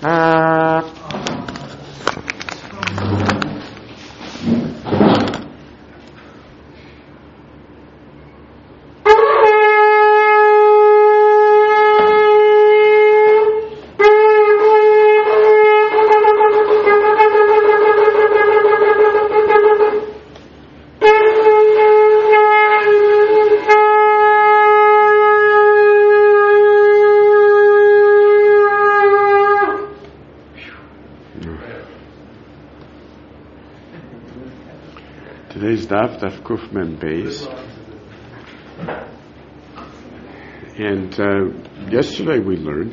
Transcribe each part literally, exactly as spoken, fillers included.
Today's daf, daf kuf mem beis. And uh, yesterday we learned,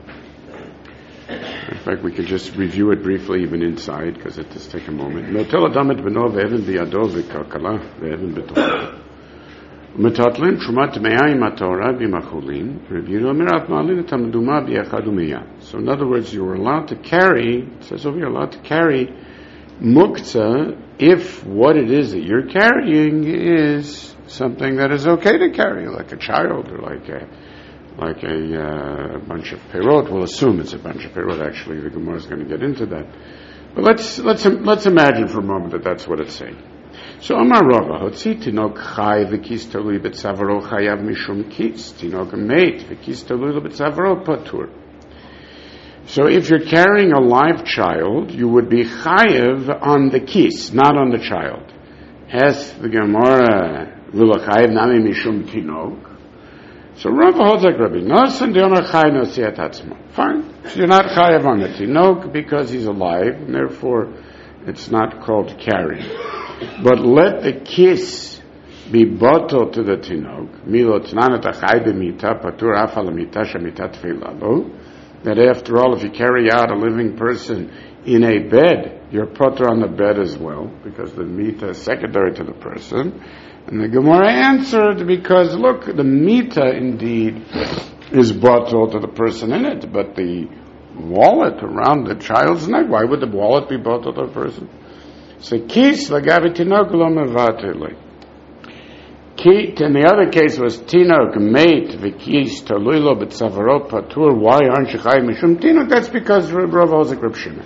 in fact we could just review it briefly even inside, because it does take a moment. Notel adamet beno ve'even biyado v'kalkala ve'even b'torah. U'metatlin trumat me'ayim ha'torah b'machulin v'reviru amirat ma'alin et hamduma b'yechad u'miyah. So in other words, you were allowed to carry, it says over here, allowed to carry muktzah if what it is that you're carrying is something that is okay to carry, like a child or like a like a uh, bunch of perot. We'll assume it's a bunch of perot. Actually, the Gemara is going to get into that. But let's let's let's imagine for a moment that that's what it's saying. So Amar Rava, Hotzi tinok chai v'kis talui b'tzavaro chayav mishum kis, tinok meit v'kis talui b'tzavaro patur. So if you're carrying a live child, you would be chayev on the kis, not on the child. As the Gemara, v'lo chayev nami mishum tinok. So Rav holds like Rabbi Nosson, de'omer chayev nosiat atzmo. Fine. So you're not chayev on the tinok because he's alive, and therefore it's not called carrying. But let the kis be bottle to the tinok. Milo t'nanet achai b'mita patur afal mita shamita tefilalo. That after all, if you carry out a living person in a bed, you're potter on the bed as well, because the mita is secondary to the person. And the Gemara answered, because look, the mita indeed is bottle to the person in it, but the wallet around the child's neck, why would the wallet be bottle to the person? So kis lagavi tinok lo mevatele. And the other case was tinok mate v'kis talilo b'tzavaro patur. Why aren't you chayiv mishum tinok? That's because Rav holds like Reb Shimon.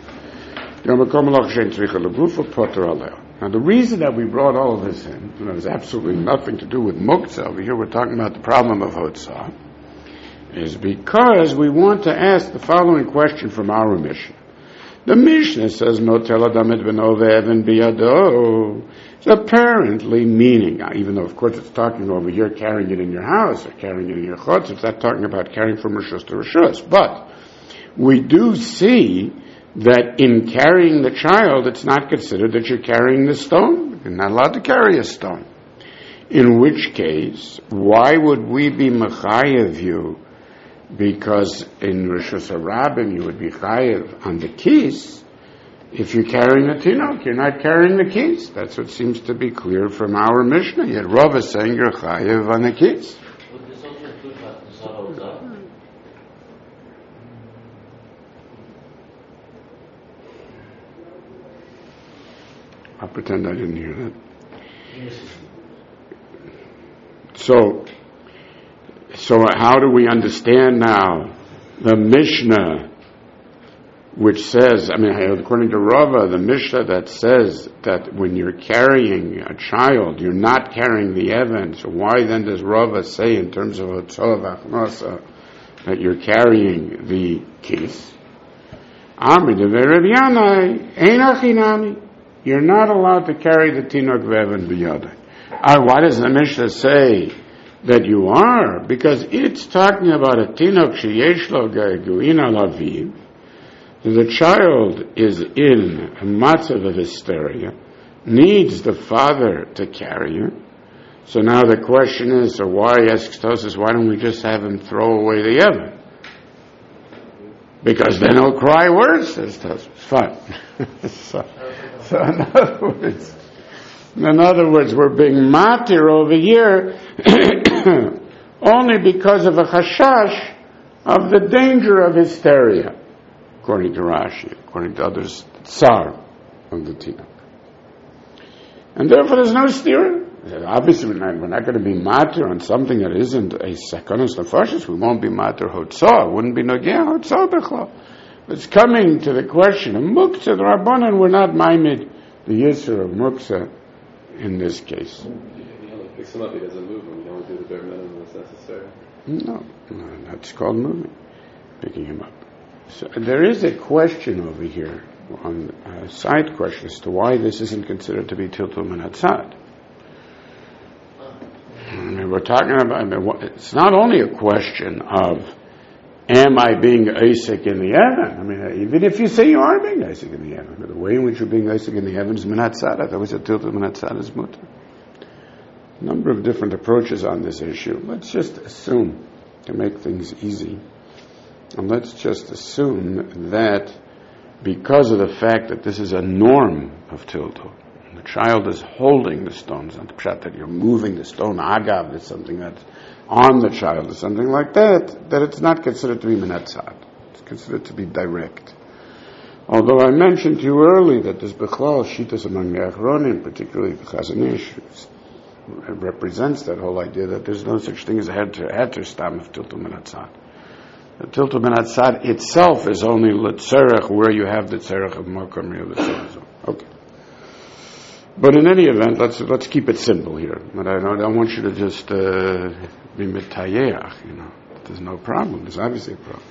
Now the reason that we brought all of this in, and it has absolutely nothing to do with muktzah, over here we're talking about the problem of hotzah, is because we want to ask the following question from our Mishnah. The Mishnah says, Notel adamet beno ve'even biyado. It's apparently meaning, even though of course it's talking over here carrying it in your house or carrying it in your chutz, it's not talking about carrying from rishus to rishus. But we do see that in carrying the child, it's not considered that you're carrying the stone. You're not allowed to carry a stone. In which case, why would we be mechayev you? Because in Rishus HaRabim you would be chayev on the keys. If you're carrying the tinok, you're not carrying the keys. That's what seems to be clear from our Mishnah. Yet Rav is saying you're chayev on the keys. Would this also include Hatzah Hotzah? I'll pretend I didn't hear that. So, so how do we understand now the Mishnah, which says, I mean, according to Rava, the Mishnah that says that when you're carrying a child, you're not carrying the Evan. So why then does Rava say in terms of Hotzah v'Achnasa that you're carrying the kis? Amri devei Rav Yanai, ein achinami. You're not allowed to carry the tinok v'Evan b'yadai. Uh, why does the Mishnah say that you are? Because it's talking about a tinok sheyesh lo ge'eguin al aviv. The child is in a matzav of hysteria, needs the father to carry her. So now the question is, so why, asks Tosfos, why don't we just have him throw away the Evan? Because then he'll cry worse, says Tosfos. Fine. so, so in other words, in other words, we're being matir over here only because of a chashash of the danger of hysteria. According to Rashi, according to others, tsar of the tinok. And therefore there's no steering. Obviously we're not, we're not going to be matir on something that isn't a sekanos nefashis. We won't be matir hotzah. It wouldn't be nogea hotzah bechla. It's coming to the question of muktzah. The Rabbanan were not maimed the yisur of muktzah in this case. You know, fix him up, he doesn't move him. You don't do the bare minimum that's necessary. No, no, that's called moving, picking him up. So there is a question over here, on a side question, as to why this isn't considered to be tiltul min hatzad. I mean, we're talking about, I mean, it's not only a question of, am I being Isaac in the heaven? I mean, even if you say you are being Isaac in the heaven, the way in which you're being Isaac in the heaven is min hatzad. I thought we said tiltul min hatzad is mutter. A number of different approaches on this issue. Let's just assume, to make things easy, and let's just assume that because of the fact that this is a norm of tiltul, the child is holding the stones, not the pshat that you're moving the stone, agav is something that's on the child, or something like that, that it's not considered to be min hatzad. It's considered to be direct. Although I mentioned to you earlier that there's bechlal shittas among the achronim, particularly the Chazon Ish, it represents that whole idea that there's no such thing as a heter, heter stam of tiltul min hatzad. The tiltul min hatzad itself is only letzerech, where you have the tzerech of makom real. Okay. But in any event, let's let's keep it simple here. But I don't, I don't want you to just uh, be mitayeach, you know. There's no problem. There's obviously a problem.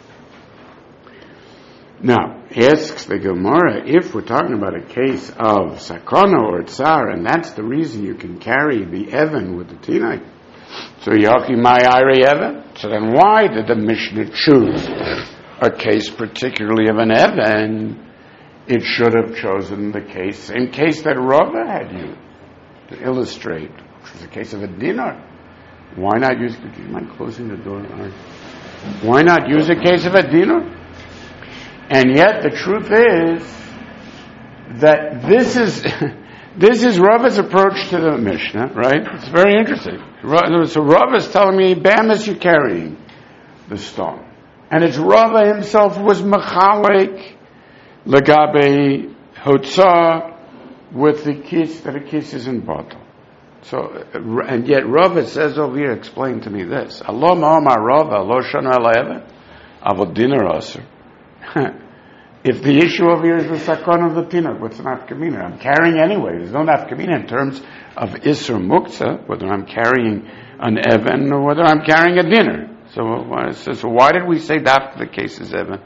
Now, asks the Gemara, if we're talking about a case of sakana or tsar, and that's the reason you can carry the Evan with the Tinai, so Yochi Mai Iri Evan, so then why did the Mishnah choose a case particularly of an Evan? It should have chosen the case, same case that Rava had used to illustrate, which was the case of a dinar. Why not use, could you mind closing the door? Why not use a case of a dinar? And yet the truth is that this is this is Rava's approach to the Mishnah, right? It's very interesting. So Rava is telling me, Bam, as you're carrying the stone. And it's Rava himself who was Mechalek Lagabe Hotzah with the kiss, that a kiss is in bottle. So, and yet Rava says over here, explain to me this. Allah ma'amar Rava, lo shana ala avod dinar aser. If the issue over here is the sakon of the tinah, what's the nafkamina? I'm carrying anyway. There's no nafkamina in terms of isur muktzah, whether I'm carrying an evan or whether I'm carrying a dinner. So, so, so why did we say that for the case is evan?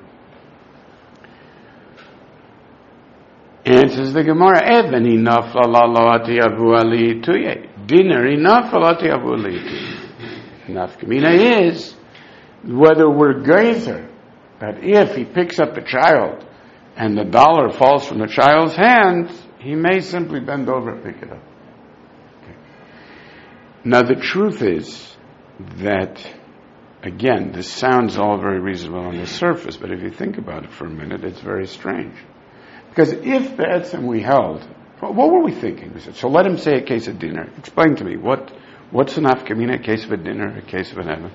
Answers the Gemara, Evan enough lalati avu ali tuye. Dinner enough lalati avu ali tuye. Nafkamina is whether we're geyser, that if he picks up the child and the dollar falls from the child's hands, he may simply bend over and pick it up. Okay. Now the truth is that, again, this sounds all very reasonable on the surface, but if you think about it for a minute, it's very strange. Because if the etzem we held, what were we thinking? We said, so let him say a case of dinner. Explain to me, what what's an afkamina, a case of a dinner, a case of an evan?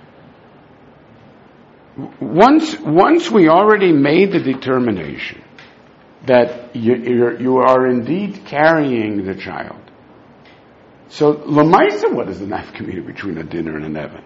Once, once we already made the determination that you, you're, you are indeed carrying the child, so lamaisa, what is the nafkamina between a dinner and an evan?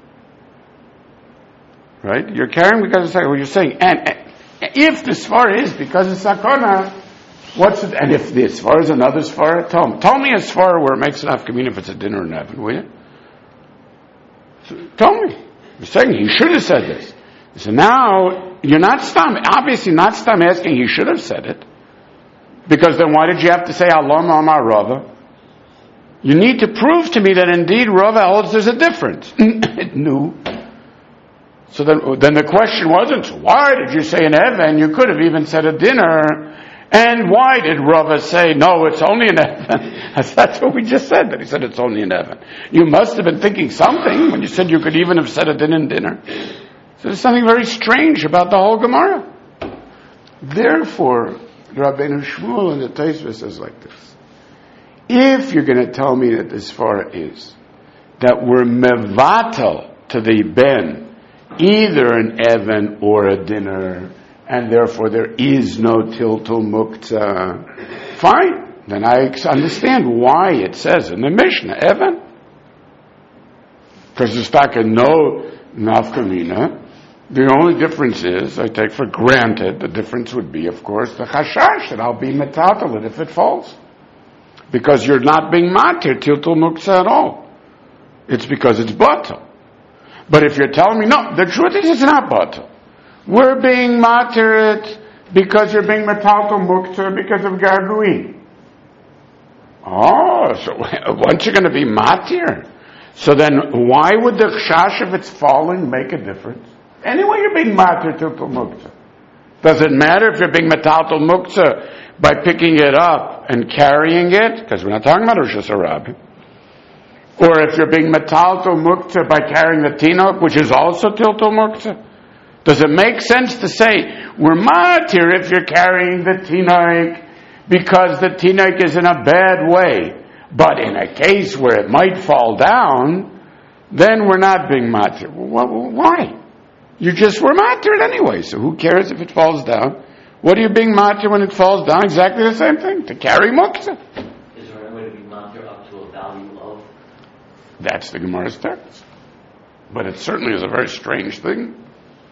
Right? You're carrying because of sakana. What you're saying, and, and if the svara is because of sakana, what's it? And if the svara is another svara, tell me. Tell me a svara where it makes an afkamina if it's a dinner or an evan, will you? So, tell me. You're saying he should have said this. So now, you're not stam, obviously not stam asking he should have said it. Because then why did you have to say Allah Ma'amar Rava? You need to prove to me that indeed Rava holds there's a difference. No. So then, then the question wasn't, why did you say an Evan? You could have even said a dinner. And why did Rava say, no, it's only an Evan? That's what we just said, that he said it's only an Evan. You must have been thinking something when you said you could even have said a din and dinner. So there's something very strange about the whole Gemara. Therefore, Rabbeinu Shmuel in the Tosfos says like this. If you're going to tell me that this far is, that we're mevatel to the ben, either an Evan or a dinner, and therefore there is no tiltul muktzah, fine. Then I understand why it says in the Mishnah, Evan. Because there's taka no nafkamina The only difference is, I take for granted, the difference would be, of course, the chashash, that I'll be metaltal it if it falls. Because you're not being matir tiltul muktzah at all. It's because it's batal. But if you're telling me, no, the truth is it's not batal. We're being matir it because you're being metaltal muktzah because of garguin. Oh, so once you're going to be matir, so then why would the chash, if it's falling, make a difference? Anyway, you're being matir tiltul muktzah. Does it matter if you're being metaltal muktzah by picking it up and carrying it? Because we're not talking about Rosh Hashanah. Or if you're being metaltal muktzah by carrying the tinok, which is also tiltul muktzah. Does it make sense to say, we're matir if you're carrying the tinok because the tinok is in a bad way, but in a case where it might fall down, then we're not being matir. Why? You just were matir it anyway, so who cares if it falls down? What are you being matir when it falls down? Exactly the same thing, to carry muktzah. Is there any way to be matir up to a value of? That's the Gemara's text. But it certainly is a very strange thing.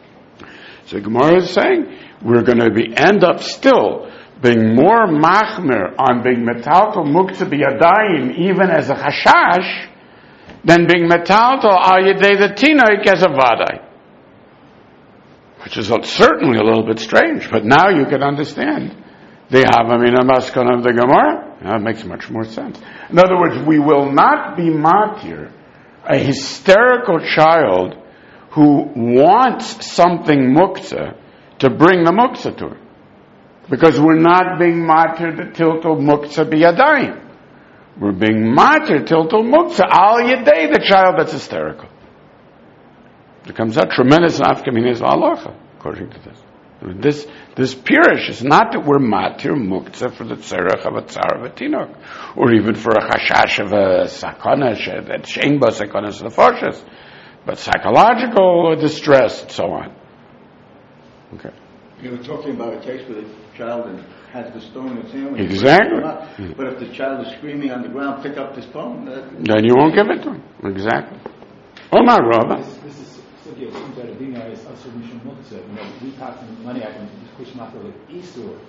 So Gemara is saying, we're going to be end up still being more machmer on being metaltal muktzah biyadayim even as a chashash than being metaltal al yedei the tinoik as a vaday. Which is certainly a little bit strange, but now you can understand the havamina maskana of the Gemara. That makes much more sense. In other words, we will not be matir a hysterical child who wants something muktzah to bring the muktzah to her. Because we're not being matir the tiltul muktzah biyadayim. We're being matir tiltul muktzah al yedei, the child that's hysterical. There comes out tremendous nafkaminas halacha, according to this. This this pirish is not that we're matir muktzah for the tzarech of a tzar of a tinok, or even for a chashash of a sakana that shein ba sakanas nefashos, but psychological distress and so on. Okay. You were talking about a case where the child has the stone in its hand. Exactly. But if the child is screaming on the ground, pick up the stone. Then you won't give it to him. Exactly. Omar Rava. This, this is Sugya, Sugya Rabina is also Mishum Muktzah. You know, we talk money I can push matter like Easter.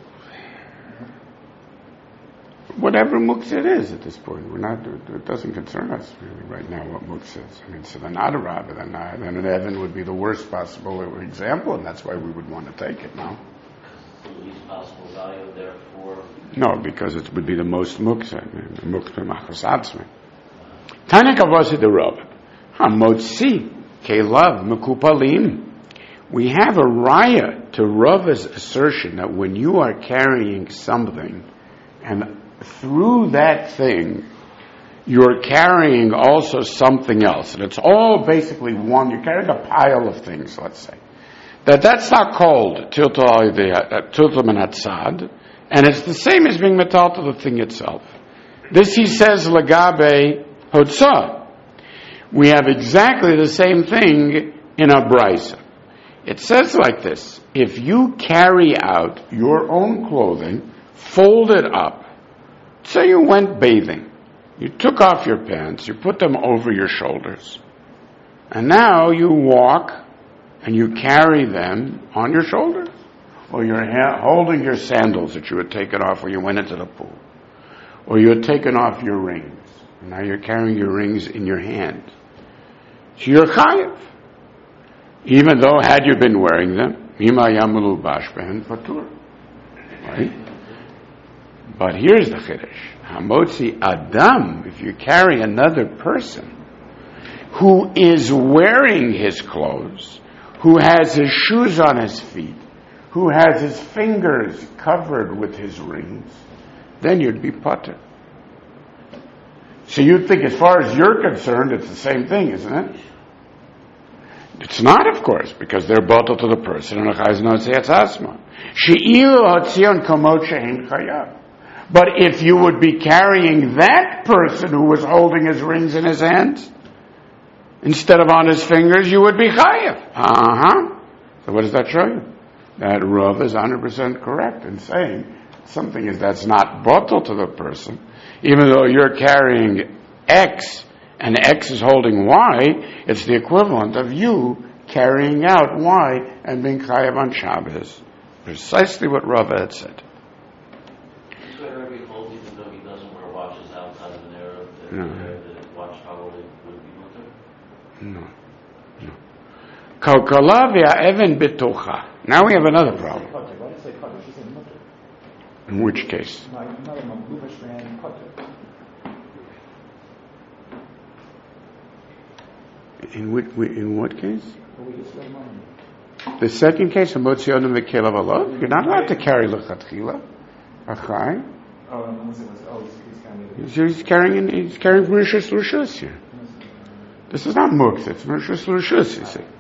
Whatever muktzah it is at this point, we're not. It doesn't concern us really right now what muktzah is. I mean, so then not a rabbi, then then an Evan would be the worst possible example, and that's why we would want to take it now. The least possible value, therefore. No, because it would be the most muktzah, muktzah machos atzmi. Tanya kavasi the rabbi, hamotzi kelav mekupalim. We have a raya to Rava's assertion that when you are carrying something, and through that thing, you're carrying also something else. And it's all basically one. You're carrying a pile of things, let's say. That that's not called tiltul menatzad, and it's the same as being metal to the thing itself. This he says lagabe hotzah. We have exactly the same thing in a brisa. It says like this: if you carry out your own clothing, fold it up. Say you went bathing. You took off your pants, you put them over your shoulders. And now you walk and you carry them on your shoulders. Or you're ha- holding your sandals that you had taken off when you went into the pool. Or you had taken off your rings. And now you're carrying your rings in your hand. So you're chayiv. Even though had you been wearing them, Mima yamulu bashbehen patur. Right? But here's the chiddush. Hamotzi Adam, if you carry another person who is wearing his clothes, who has his shoes on his feet, who has his fingers covered with his rings, then you'd be patur. So you'd think as far as you're concerned, it's the same thing, isn't it? It's not, of course, because they're bottled to the person. But if you would be carrying that person who was holding his rings in his hands, instead of on his fingers, you would be chayiv. Uh-huh. So what does that show you? That Rav is one hundred percent correct in saying something is that's not bottled to the person, even though you're carrying X and X is holding Y, it's the equivalent of you carrying out. Why? And being chayav on Shabbos. Precisely what Rava had said. Is where Rabbi holds, even though he doesn't wear watches outside of an era, that No. the watch probably would be mutter? No. No. Kalkala v'ha'even betocha. Now we have another problem. Why did you say Kodesh? She said Mutter. In which case? No, no, no, Blumish ran Kodesh. In what, in what case? Well, we just read money. The second case, Motzionu Mekelav Alov, you're not allowed to carry Lechatchila. Achai. Oh, and once it was, oh, he's, he's kind of... So he's carrying, he's carrying Mauritius Lushus here. This is not Muktzah, it's Mauritius Lushus, you see.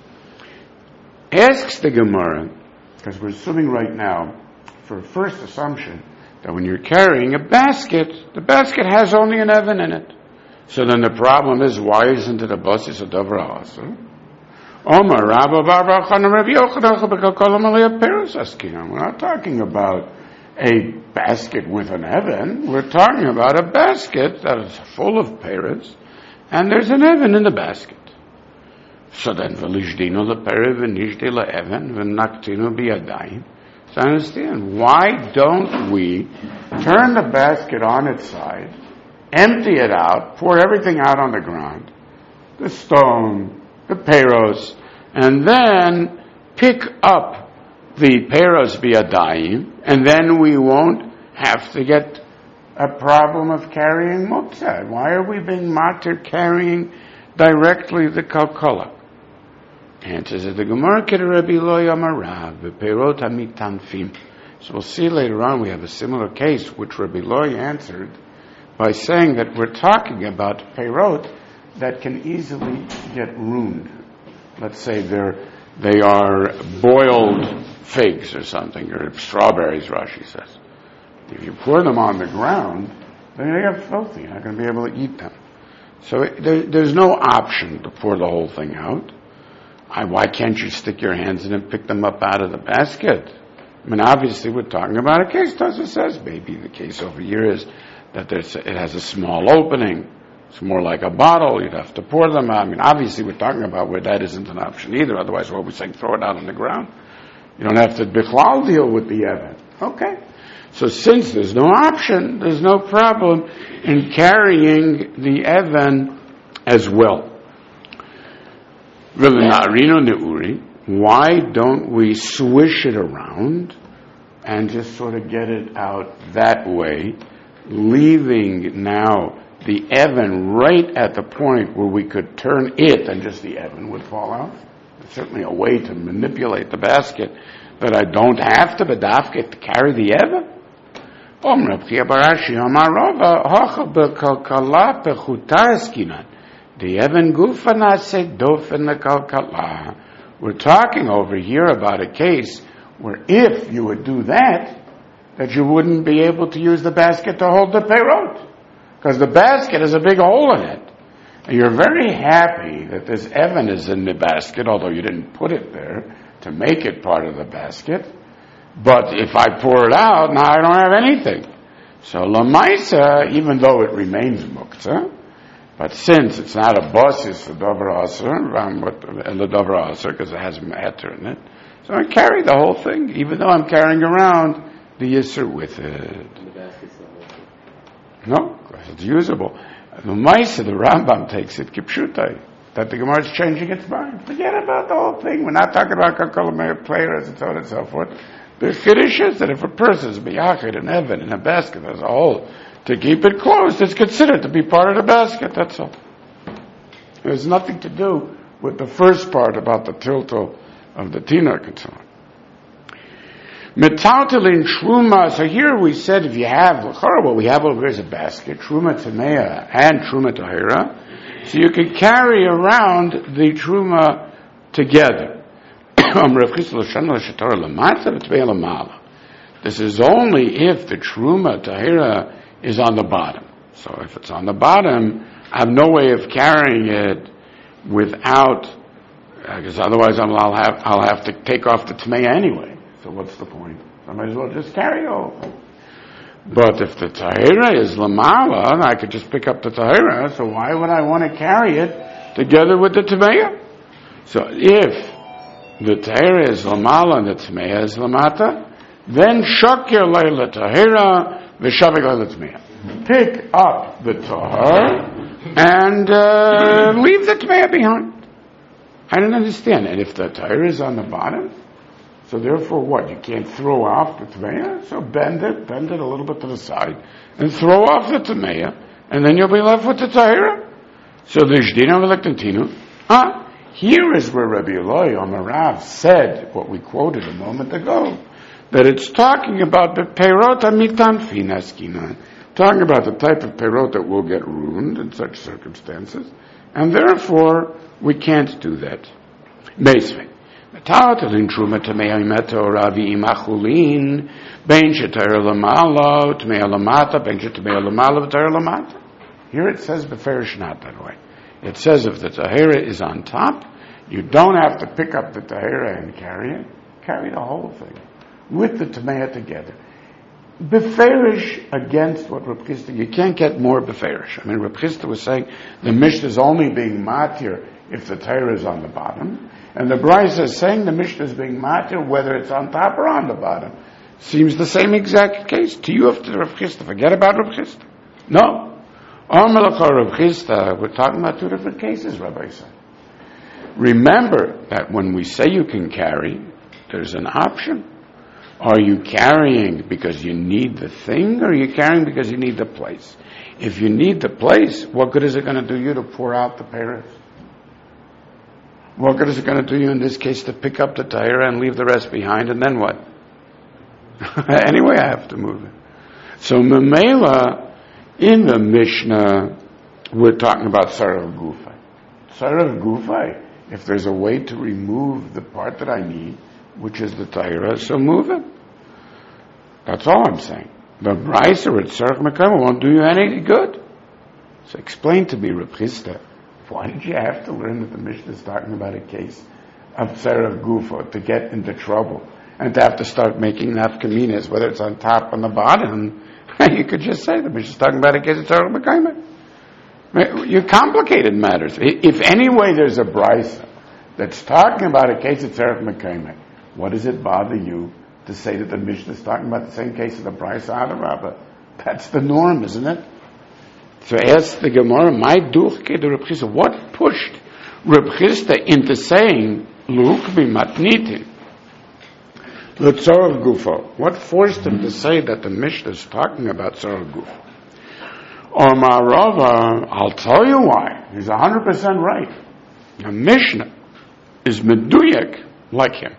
Asks the Gemara, because we're assuming right now, for a first assumption, that when you're carrying a basket, the basket has only an Evan in it. So then the problem is, why isn't it a basis of Dover Hasa? Omar, Rabba Bar Chana Rabbi Yochanan B'Kalkolam Aliyah Peros Askinan. We're not talking about a basket with an Evan. We're talking about a basket that is full of peros, and there's an Evan in the basket. So then, V'lishdino le'perev v'nishdi le'evan v'naktino b'yadayim. So understand, why don't we turn the basket on its side, empty it out, pour everything out on the ground, the stone, the peros, and then pick up the peros biyadayim, and then we won't have to get a problem of carrying muktzah. Why are we being matter carrying directly the kalkola? Answers that the Gemara kid Rabbi Lo Yamarav beperot hamitanfim. So we'll see later on we have a similar case which Rabbi Lo answered by saying that we're talking about perot that can easily get ruined. Let's say they're they are boiled figs or something, or strawberries, Rashi says. If you pour them on the ground, then they get filthy. You're not going to be able to eat them. So it, there, there's no option to pour the whole thing out. I, why can't you stick your hands in and pick them up out of the basket? I mean, obviously we're talking about a case. Tosa says maybe the case over here is that there's, it has a small opening. It's more like a bottle. You'd have to pour them out. I mean, obviously we're talking about where that isn't an option either. Otherwise, what we're saying, throw it out on the ground. You don't have to bichlal deal with the Evan. Okay. So since there's no option, there's no problem in carrying the Evan as well. Why don't we swish it around and just sort of get it out that way, leaving now the Evan right at the point where we could turn it and just the Evan would fall out? It's certainly a way to manipulate the basket, but I don't have to bedafket to carry the Evan. The Evan Gufana said Dofen the Kalkala. We're talking over here about a case where if you would do that, that you wouldn't be able to use the basket to hold the perot. Because the basket has a big hole in it. And you're very happy that this Evan is in the basket, although you didn't put it there to make it part of the basket. But if I pour it out, now I don't have anything. So Lamaisa, even though it remains muktzah, but since it's not a basis for Dover Aser, the Dover Aser, because it has a matter in it, so I carry the whole thing, even though I'm carrying around the Yisr with it. And the basket's not open. No, it's usable. The Maisa, the Rambam takes it, Kipshutai, that the Gemara is changing its mind. Forget about the whole thing. We're not talking about Kalkolamei players and so on and so forth. The Kiddush is that if a person is biyachid and Evan in a basket as a whole, to keep it closed, it's considered to be part of the basket, that's all. There's nothing to do with the first part about the tiltal of the tinok and so on. Metaltalin Truma, so here we said if you have, what we have over here is a basket, Truma Tamea and Truma Tahira, so you can carry around the Truma together. This is only if the Truma Tahira is on the bottom. So if it's on the bottom, I have no way of carrying it without, because otherwise I'm, I'll have I'll have to take off the Tmeya anyway. So what's the point? I might as well just carry the whole thing. But if the Tahira is Lamala, I could just pick up the Tahira, so why would I want to carry it together with the Tmeya? So if the Tahira is Lamala and the Tmeya is Lamata, then Shakir Leila Tahira Vishavik Leila Tmeya. Pick up the Tahar and uh, leave the Tmeya behind. I don't understand. And if the Tahira is on the bottom, so therefore what? You can't throw off the Tmeya? So bend it, bend it a little bit to the side, and throw off the Tmeya, and then you'll be left with the Tahira. So the Jdina V'lektantinu. Ah, here is where Rabbi Eloi Omarav said what we quoted a moment ago, that it's talking about the Perot HaMitanfi Naskinan, talking about the type of Perot that will get ruined in such circumstances, and therefore we can't do that. Basically. Here it says beferish not that way. It says if the tahira is on top, you don't have to pick up the tahira and carry it. Carry the whole thing with the tameya together. Beferish against what Reb Chisda, you can't get more beferish. I mean, Reb Chisda was saying the Mishnah is only being matir if the tahira is on the bottom. And the Brisa is saying the Mishnah is being matir whether it's on top or on the bottom. Seems the same exact case to you of Rav Chisda. Forget about Rav Chisda. No. Amalakar Rav Chisda, we're talking about two different cases, Rabbi said. Remember that when we say you can carry, there's an option. Are you carrying because you need the thing, or are you carrying because you need the place? If you need the place, what good is it going to do you to pour out the parents? What good is it going to do you in this case to pick up the tahira and leave the rest behind, and then what? Anyway, I have to move it. So Memela, in the Mishnah, we're talking about Sarav Gufay. Sarav Gufay, if there's a way to remove the part that I need, which is the tahira, so move it. That's all I'm saying. The Brisa or Tzarech Mekayim won't do you any good. So explain to me, Reb Chisda, why did you have to learn that the Mishnah is talking about a case of Sarav Gufa to get into trouble and to have to start making nafkaminas, whether it's on top or on the bottom? You could just say the Mishnah is talking about a case of Tzarech Mekayim. You complicated matters. If anyway there's a Brisa that's talking about a case of Tzarech Mekayim, what does it bother you to say that the Mishnah is talking about the same case of the Brisa Adarabah? That's the norm, isn't it? So ask the Gemara, my duchke the Reb Chisda, what pushed Reb Chisda into saying Luk b'matnitin l'tzorav gufo? What forced him to say that the Mishnah is talking about tzorav gufo? Or Marava, I'll tell you why. He's one hundred percent right. The Mishnah is meduyek like him.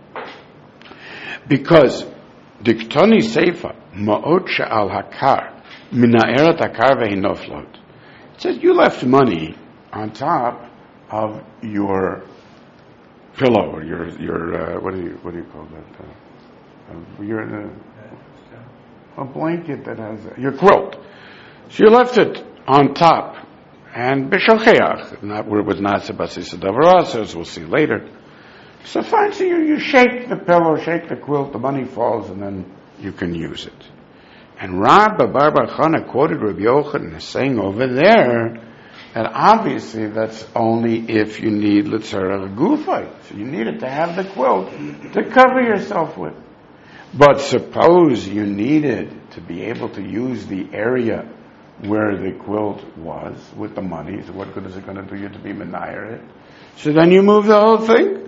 Because Diktoni Seifa, Ma'ot she'al hakar, Mina'eret hakar ve'hinoflot. It says you left money on top of your pillow, or your, your uh, what do you, what do you call that? Uh, uh, your, uh, a blanket that has, a, your quilt. So you left it on top, and b'shalcheach, not where it was not sebasisa davarasa, as we'll see later. So fine, so you, you shake the pillow, shake the quilt, the money falls, and then you can use it. And Rabba Bar Bar Chana quoted Rabbi Yochanan as saying over there that obviously that's only if you need l'tzarech gufay. So you needed to have the quilt to cover yourself with. But suppose you needed to be able to use the area where the quilt was with the money, so what good is it going to do you to be menayer it? So then you move the whole thing.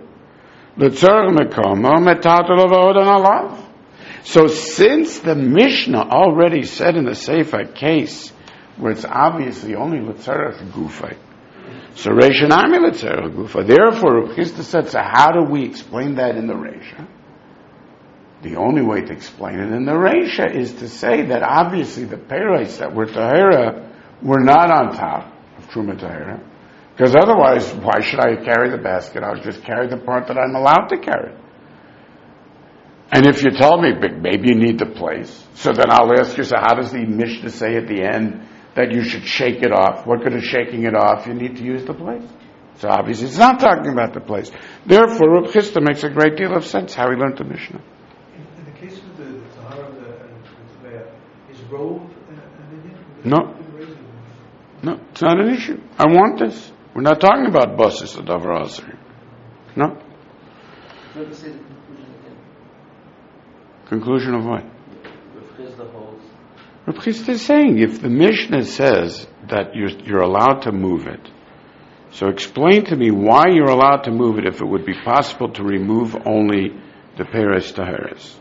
So since the Mishnah already said in the Sefer case where it's obviously only l'tzarech gufay, so Reisha Nami l'tzarech gufay, therefore Reb Chisda said, so how do we explain that in the Reisha? The only way to explain it in the Reisha is to say that obviously the peiros that were tahira were not on top of Truma tahira. Because otherwise, why should I carry the basket? I'll just carry the part that I'm allowed to carry. And if you tell me, maybe you need the place, so then I'll ask you, so how does the Mishnah say at the end that you should shake it off? What good is shaking it off? You need to use the place. So obviously it's not talking about the place. Therefore, Reb Chisda makes a great deal of sense how he learned the Mishnah. In, in the case of the, the Tahara and the, the, the is robe an issue? No. No, it's not an issue. I want this. We're not talking about buses or davar asri. No? Rebbe say the conclusion again. Conclusion of what? Rav Chisda holds. Rav Chisda is saying, if the Mishnah says that you're, you're allowed to move it, so explain to me why you're allowed to move it if it would be possible to remove only the Peres Taheres.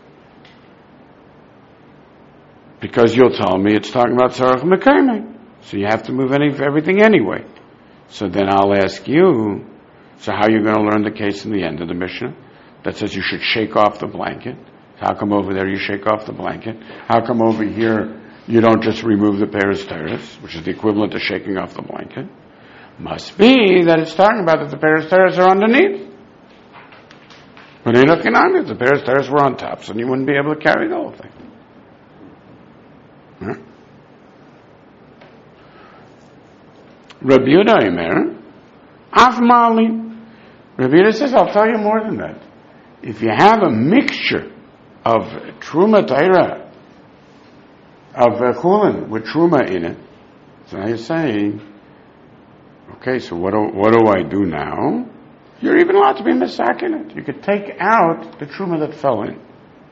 Because you'll tell me it's talking about Tzarech Mekayme. So you have to move any, everything anyway. So then I'll ask you, so how are you going to learn the case in the end of the Mishnah that says you should shake off the blanket? How come over there you shake off the blanket? How come over here you don't just remove the Peres Taheres, which is the equivalent to shaking off the blanket? Must be that it's talking about that the Peres Taheres are underneath. But in Enoch the Peres Taheres were on top, so you wouldn't be able to carry the whole thing. Huh? Rabbi Yehuda Omer, Af Mali. Rabbi Yehuda says, I'll tell you more than that. If you have a mixture of Truma Taira, of uh, Chulin with Truma in it, so now you're saying, okay, so what do, what do I do now? You're even allowed to be misakin it. You could take out the Truma that fell in.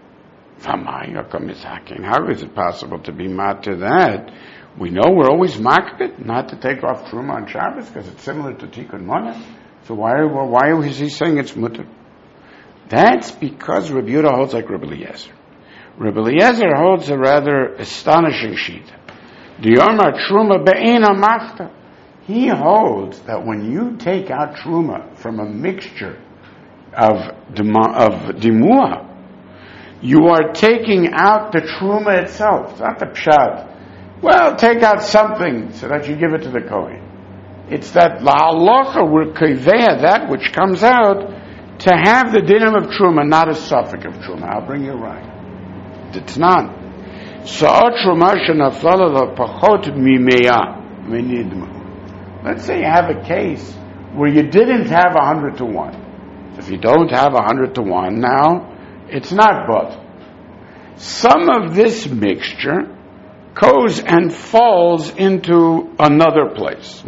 How is it possible to be mat to that? We know we're always makbid not to take off Truma on Shabbos because it's similar to Tikkun Monah. So why, why is he saying it's mutter? That's because Rabbi Yehuda holds like Rabbi Eliezer. Rabbi Eliezer holds a rather astonishing sheet. Diorma Truma be'ena machta. He holds that when you take out Truma from a mixture of of dimua, you are taking out the Truma itself. It's not the pshat. Well, take out something so that you give it to the Kohen. It's that la halacha we're kiveh, that which comes out, to have the dinam of Truma, not a suffix of Truma. I'll bring you right. It's not. Sa'at Truma shenaflala pachot mimeya minidma. Let's say you have a case where you didn't have a hundred to one. So if you don't have a hundred to one now, it's not but. Some of this mixture goes and falls into another place.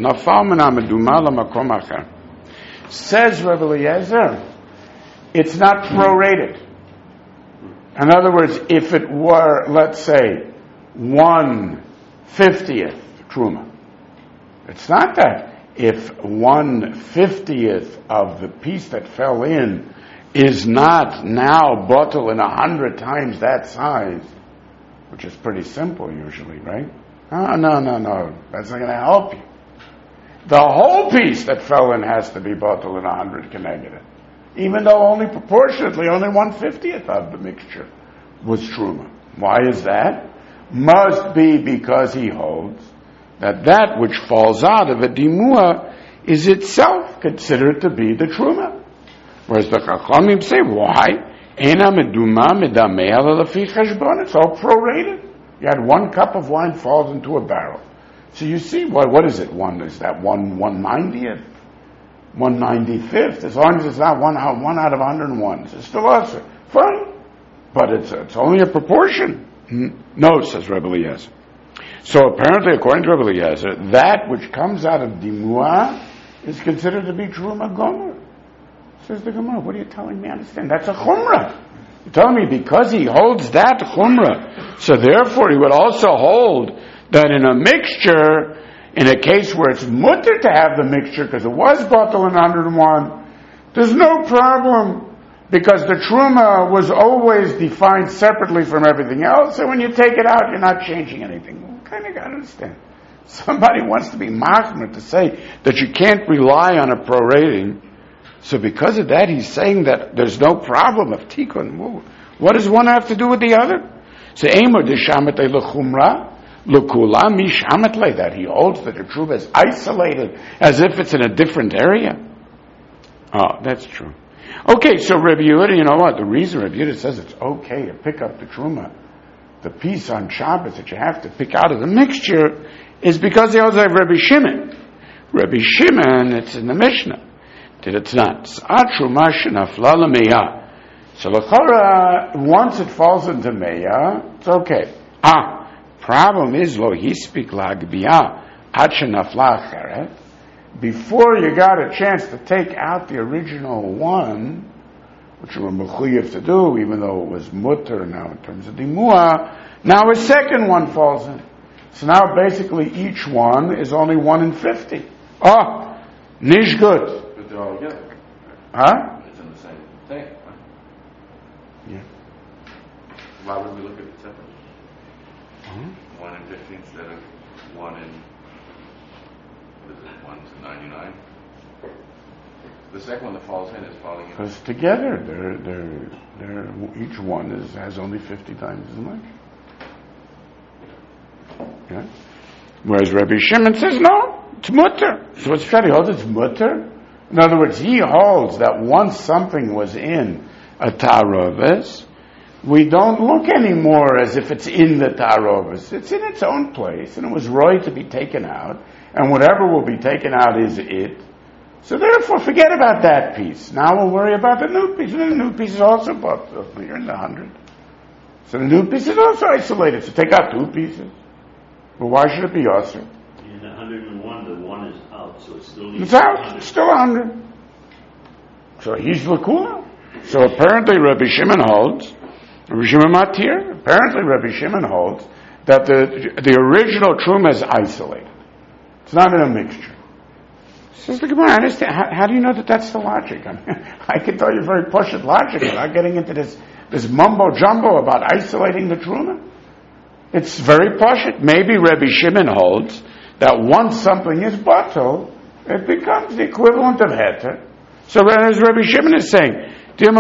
Says Rabbi Eliezer, it's not prorated. In other words, if it were, let's say, one fiftieth truma, it's not that. If one fiftieth of the piece that fell in is not now bottle in a hundred times that size, which is pretty simple usually, right? Oh, no, no, no. That's not going to help you. The whole piece that fell in has to be bottle in a hundred keneged, even though only proportionately, only one fiftieth of the mixture was truma. Why is that? Must be because he holds that that which falls out of a dimua is itself considered to be the truma. Whereas the Chachamim say, why? It's all prorated. You had one cup of wine falls into a barrel. So you see, what what is it? One is that one one ninetieth, one ninety fifth. As long as it's not one out one out of one hundred and one, it's still us. Fine, but it's it's only a proportion. No, says Rebbe Eliezer. So apparently, according to Rebbe Eliezer, that which comes out of dimua is considered to be truma gomer. Says the Gemara, what are you telling me? I understand. That's a chumrah. You're telling me because he holds that chumrah, so therefore he would also hold that in a mixture, in a case where it's mutter to have the mixture, because it was bottle in one hundred and one, there's no problem, because the truma was always defined separately from everything else, so when you take it out, you're not changing anything. Well, kind of got to understand. Somebody wants to be machmer to say that you can't rely on a prorating. So because of that, he's saying that there's no problem of tikkun. What does one have to do with the other? So Eimer de shamet lechumra lekula mishamet le, that he holds that the truva is isolated as if it's in a different area. Oh, that's true. Okay, so Rabbi Yehuda, you know what? The reason Rabbi Yehuda says it's okay to pick up the truma, the piece on Shabbos that you have to pick out of the mixture, is because he holds like Rabbi Shimon. Rabbi Shimon, it's in the Mishnah. That it's not. So l'chora, once it falls into meya, it's okay. Ah, problem is lo hispik lagbiyah ad shenafla acheret. before you got a chance to take out the original one, which you were mechuyev to do, even though it was mutter now in terms of dimua, now a second one falls in. So now basically each one is only one in fifty. Oh, nish good. But they're all together. Huh? It's in the same thing. Yeah. Why would we look at it separately? Uh-huh. One in fifty instead of one in, what is it, one to ninety-nine? The second one that falls in is falling in. Because together, they're, they're, they're, each one is, has only fifty times as much. Yeah. Whereas Rabbi Shimon says, no, it's mutter. So what's Shadi holds? It's mutter. In other words, he holds that once something was in a tarovis, we don't look anymore as if it's in the tarovis. It's in its own place, and it was right to be taken out, and whatever will be taken out is it. So therefore, forget about that piece. Now we'll worry about the new piece. And the new piece is also bought. You're in the hundred. So the new piece is also isolated. So take out two pieces. Well, why should it be also? In one hundred and one, the one is out, so it's still It's out. It's still a hundred. So he's lakuna. So apparently Rabbi Shimon holds, Rabbi Shimon Matir, apparently Rabbi Shimon holds that the the original truma is isolated. It's not in a mixture. Says the Gemara, I understand. How, how do you know that that's the logic? I mean, I can tell you very pashut logic without getting into this this mumbo jumbo about isolating the truma. It's very pashut. Maybe Rabbi Shimon holds that once something is batel, it becomes the equivalent of heter. So as Rabbi Shimon is saying, maybe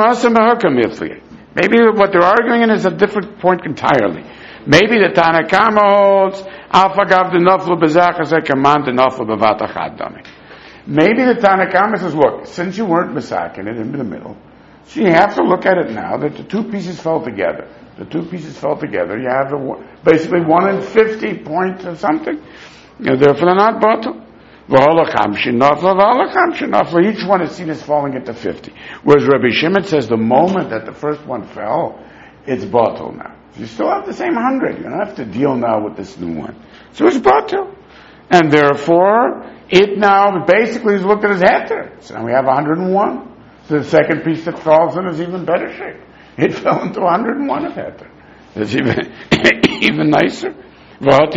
what they're arguing in is a different point entirely. Maybe the Tanna Kama holds alfagav the naflu bezachas command the naflu bevatachad dami. Maybe the Tanna Kama says, look, since you weren't misakin it in the middle, so you have to look at it now that the two pieces fell together. The two pieces fell together. You have a, basically one in fifty points or something. You know, therefore they're not bottle. Each one is seen as falling into fifty. Whereas Rabbi Shimon says the moment that the first one fell, it's bottle now. You still have the same hundred. You don't have to deal now with this new one. So it's bottle. And therefore, it now basically is looked at as heter. So now we have one hundred and one. So the second piece that falls in is even better shape. It fell into one hundred and one of heter. It's even, even nicer. Well,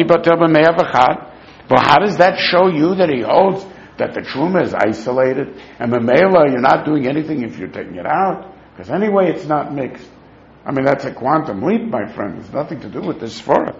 how does that show you that he holds that the truma is isolated? And Mamela, you're not doing anything if you're taking it out. Because anyway, it's not mixed. I mean, that's a quantum leap, my friend. It's nothing to do with this svara.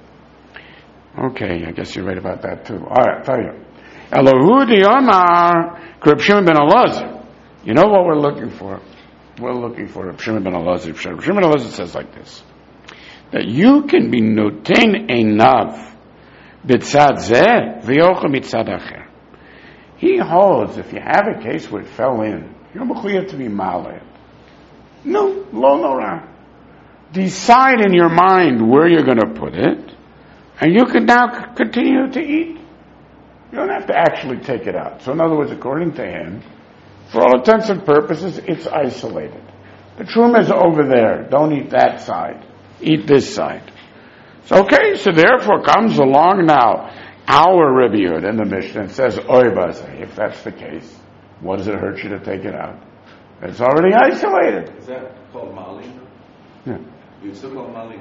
Okay, I guess you're right about that too. All right, tell you. Elohudi Omar, Reb Shimon ben Elazar. You know what we're looking for? We're looking for Reb Shimon ben Elazar. Reb Shimon ben Elazar says like this: that you can be noten einav b'tzad zeh v'yochel mitzad acher. He holds if you have a case where it fell in, you're mechuyev to be maled. No, lo nora. Decide in your mind where you're going to put it, and you can now c- continue to eat. You don't have to actually take it out. So in other words, according to him, for all intents and purposes, it's isolated. The truma is over there. Don't eat that side. Eat this side. So okay, so therefore comes along now our Rebbe Yehuda in the Mishnah and says, Oy Bazeh, if that's the case, what does it hurt you to take it out? It's already isolated. Is that called mali? Yeah. You still call it mali?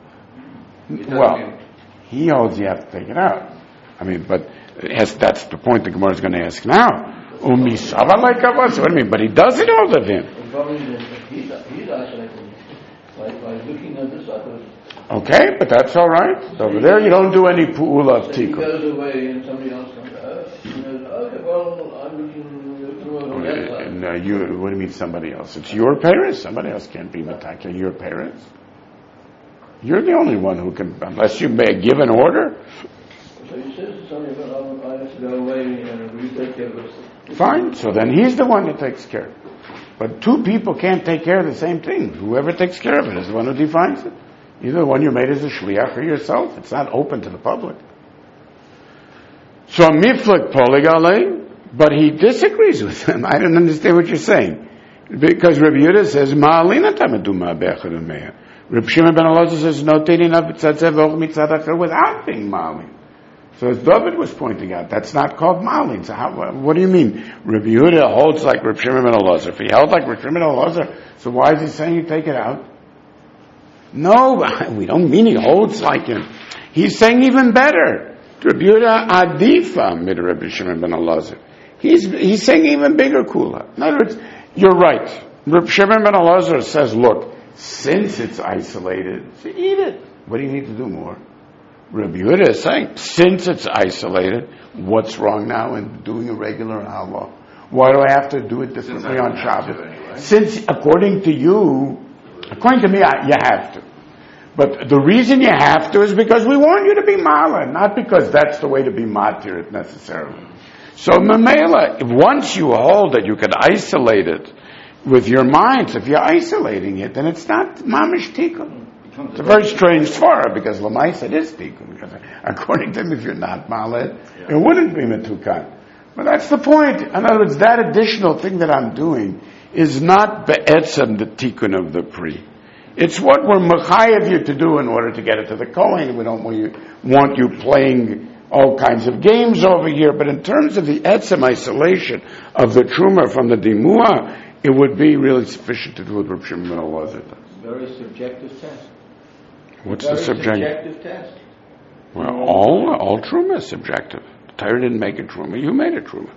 Well, he holds you have to take it out. I mean, but it has, that's the point the Gemara is going to ask now. Umisava like Avos. What do you mean? But he does it all of him. He's isolated by, by looking at this other. Okay, but that's all right. Over there, you don't do any pu'ula of He tikkun. goes away and somebody else comes out. He goes, okay, well, I'm looking through it on the other side. And uh, you, what do you mean somebody else? It's your parents. Somebody else can't be mataka. Your parents. You're the only one who can, unless you may give an order. So he says to somebody, well, I have to go away and you take care of us. Fine. So then he's the one that takes care. But two people can't take care of the same thing. Whoever takes care of it is the one who defines it. Either the one you made as a shliach or yourself. It's not open to the public. So Miflik Poligale, but he disagrees with him. I don't understand what you're saying. Because Rabbi Yehuda says, Ma'alina tamaduma be'echad u'meya. Reb Shimon ben Elazar says, no tenin av b'tzad zeh v'och mitzad acher, without being ma'alin. So as David was pointing out, that's not called malin. So how, what do you mean? Rabbi Yehuda holds like Rabbi Shimon ben Elazar. If he held like Rabbi Shimon ben Elazar, so why is he saying you take it out? No, we don't mean he holds like him. He's saying even better. Rabbi Yehuda adifa mid Rabbi Shimon ben Elazar. He's he's saying even bigger kula. In other words, you're right. Rabbi Shimon ben Elazar says, look, since it's isolated, so eat it. What do you need to do more? Rabbi Yehuda is saying, since it's isolated, what's wrong now in doing a regular halal? Why do I have to do it differently on Shabbos? Anyway. Since, according to you, according to me, you have to. But the reason you have to is because we want you to be mala, not because that's the way to be matir necessarily. So Mamela, once you hold that you can isolate it with your minds, if you're isolating it, then it's not mamish tikkun. It's a very strange svara because Lamais it is tikkun. Because according to him, if you're not maled, yeah. It wouldn't be metukan. But that's the point. In other words, that additional thing that I'm doing is not be'etzem the tikkun of the pri. It's what we're mechayev you to do in order to get it to the Kohen. We don't want you, want you playing all kinds of games over here. But in terms of the etzem isolation of the truma from the dimua, it would be really sufficient to do what Reb Shimon ben Elazar does. Very subjective test. What's Very the subjective? subjective test. Well, all all truma is subjective. The Torah didn't make a truma; you made a truma.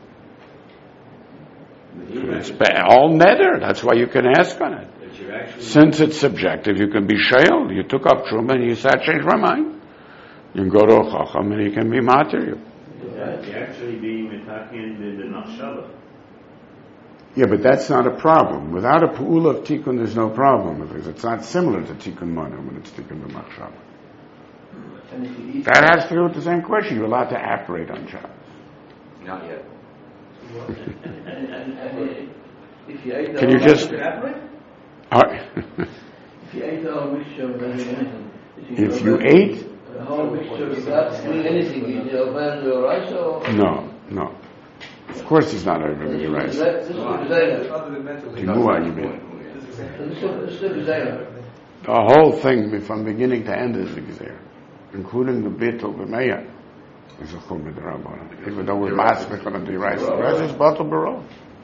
It's all neder. That's why you can ask on it. Since it's subjective, you can be shayel. You took up truma and you said, "Change my mind." You can go to a chacham and he can be matir you. You're actually being metakin the the nachshava. Yeah, but that's not a problem. Without a pu'ula of tikkun, there's no problem because it's not similar to tikkun mana when it's tikkun b'machshava. That has to do with the same question. You're allowed to operate on Shabbos. Not yet. If you ate Can you just? Uh, if you ate the whole mixture of anything, if you ate the whole mixture of that, anything, you know, man, your rice or no, no. Of course, he's not over the rice. This is Timua, you mean? The whole thing, from beginning to end, is a gzeir, including the bit of the mayor. Is a chum b'derabbanan. Even though we're masmich on the rice, the rice is batal b'rov.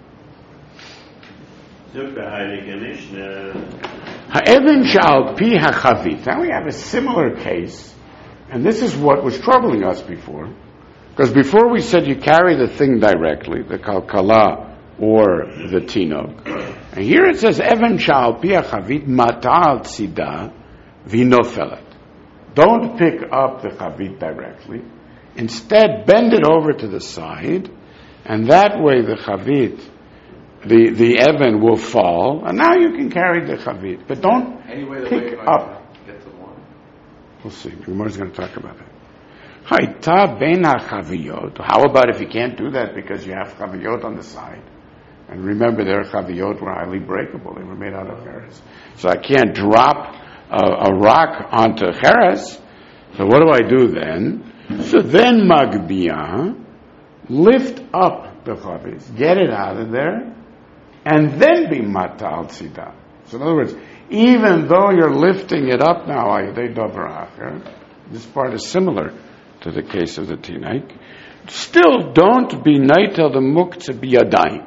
Ha'even shal pi ha'chavit. Now we have a similar case, and this is what was troubling us before. Because before we said you carry the thing directly, the kalkala or the tinok. And here it says, Evan shal pi ha'chavit matal tzida v'nofelet. Don't pick up the chavit directly. Instead, bend it over to the side, and that way the chavit, the, the Evan will fall, and now you can carry the chavit. But don't anyway, the pick way up. Get to the water. We'll see. Gemara's going to talk about that. Hayta ben chaviyot. How about if you can't do that because you have chaviyot on the side? And remember, their chaviyot were highly breakable. They were made out of cheres. So I can't drop a, a rock onto cheres. So what do I do then? So then magbiyah, lift up the chavit, get it out of there, and then be matal tzida. So in other words, even though you're lifting it up now, this part is similar to the case of the tinaik. Still, don't be naitel the muktzah biyadayim.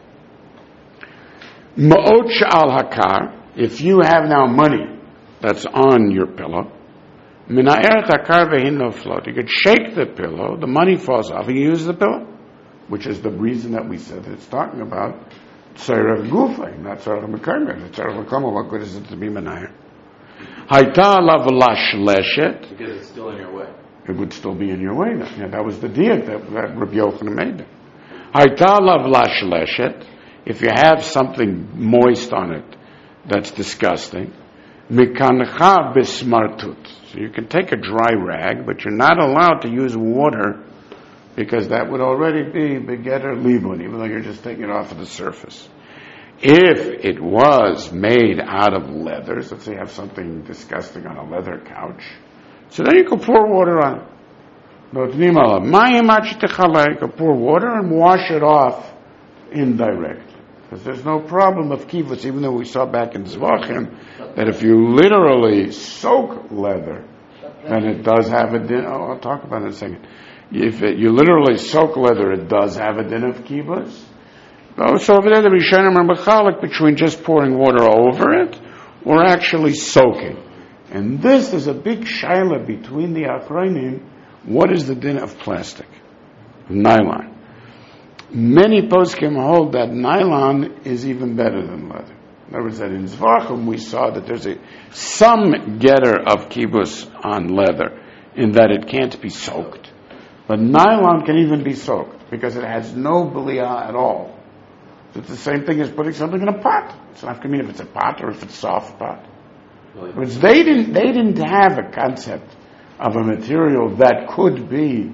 Ma'ot sha'al hakar, if you have now money that's on your pillow, mina'eret hakar vehin no float. You could shake the pillow, the money falls off, and you use the pillow, which is the reason that we said that it's talking about tzarech gufa, not tzarech mekayim. The tzarech mekayim, what good is it to be mina'er? Hayta alav leshet. Because it's still in your way. It would still be in your way then. Yeah, that was the deal that, that Rabbi Yochanan made. Hayta alav leshet. If you have something moist on it that's disgusting, mikancha bismartut. So you can take a dry rag, but you're not allowed to use water because that would already be begetter libun, even though you're just taking it off of the surface. If it was made out of leather, so let's say you have something disgusting on a leather couch, so then you can pour water on it. You can pour water and wash it off indirectly. Because there's no problem of kivus, even though we saw back in Zvachim that if you literally soak leather, then it does have a din. Oh, I'll talk about it in a second. If it, you literally soak leather, it does have a din of kibbutz. Oh, so over there, the Rishonim are mechalik between just pouring water over it or actually soaking. And this is a big shaila between the Achronim. What is the din of plastic? Nylon. Many poskim hold that nylon is even better than leather. In other words, that in Zvachim we saw that there's a some getter of kibbutz on leather in that it can't be soaked. But nylon can even be soaked because it has no bliyah at all. So it's the same thing as putting something in a pot. It's not going to mean if it's a pot or if it's a soft pot. Because they didn't, they didn't have a concept of a material that could be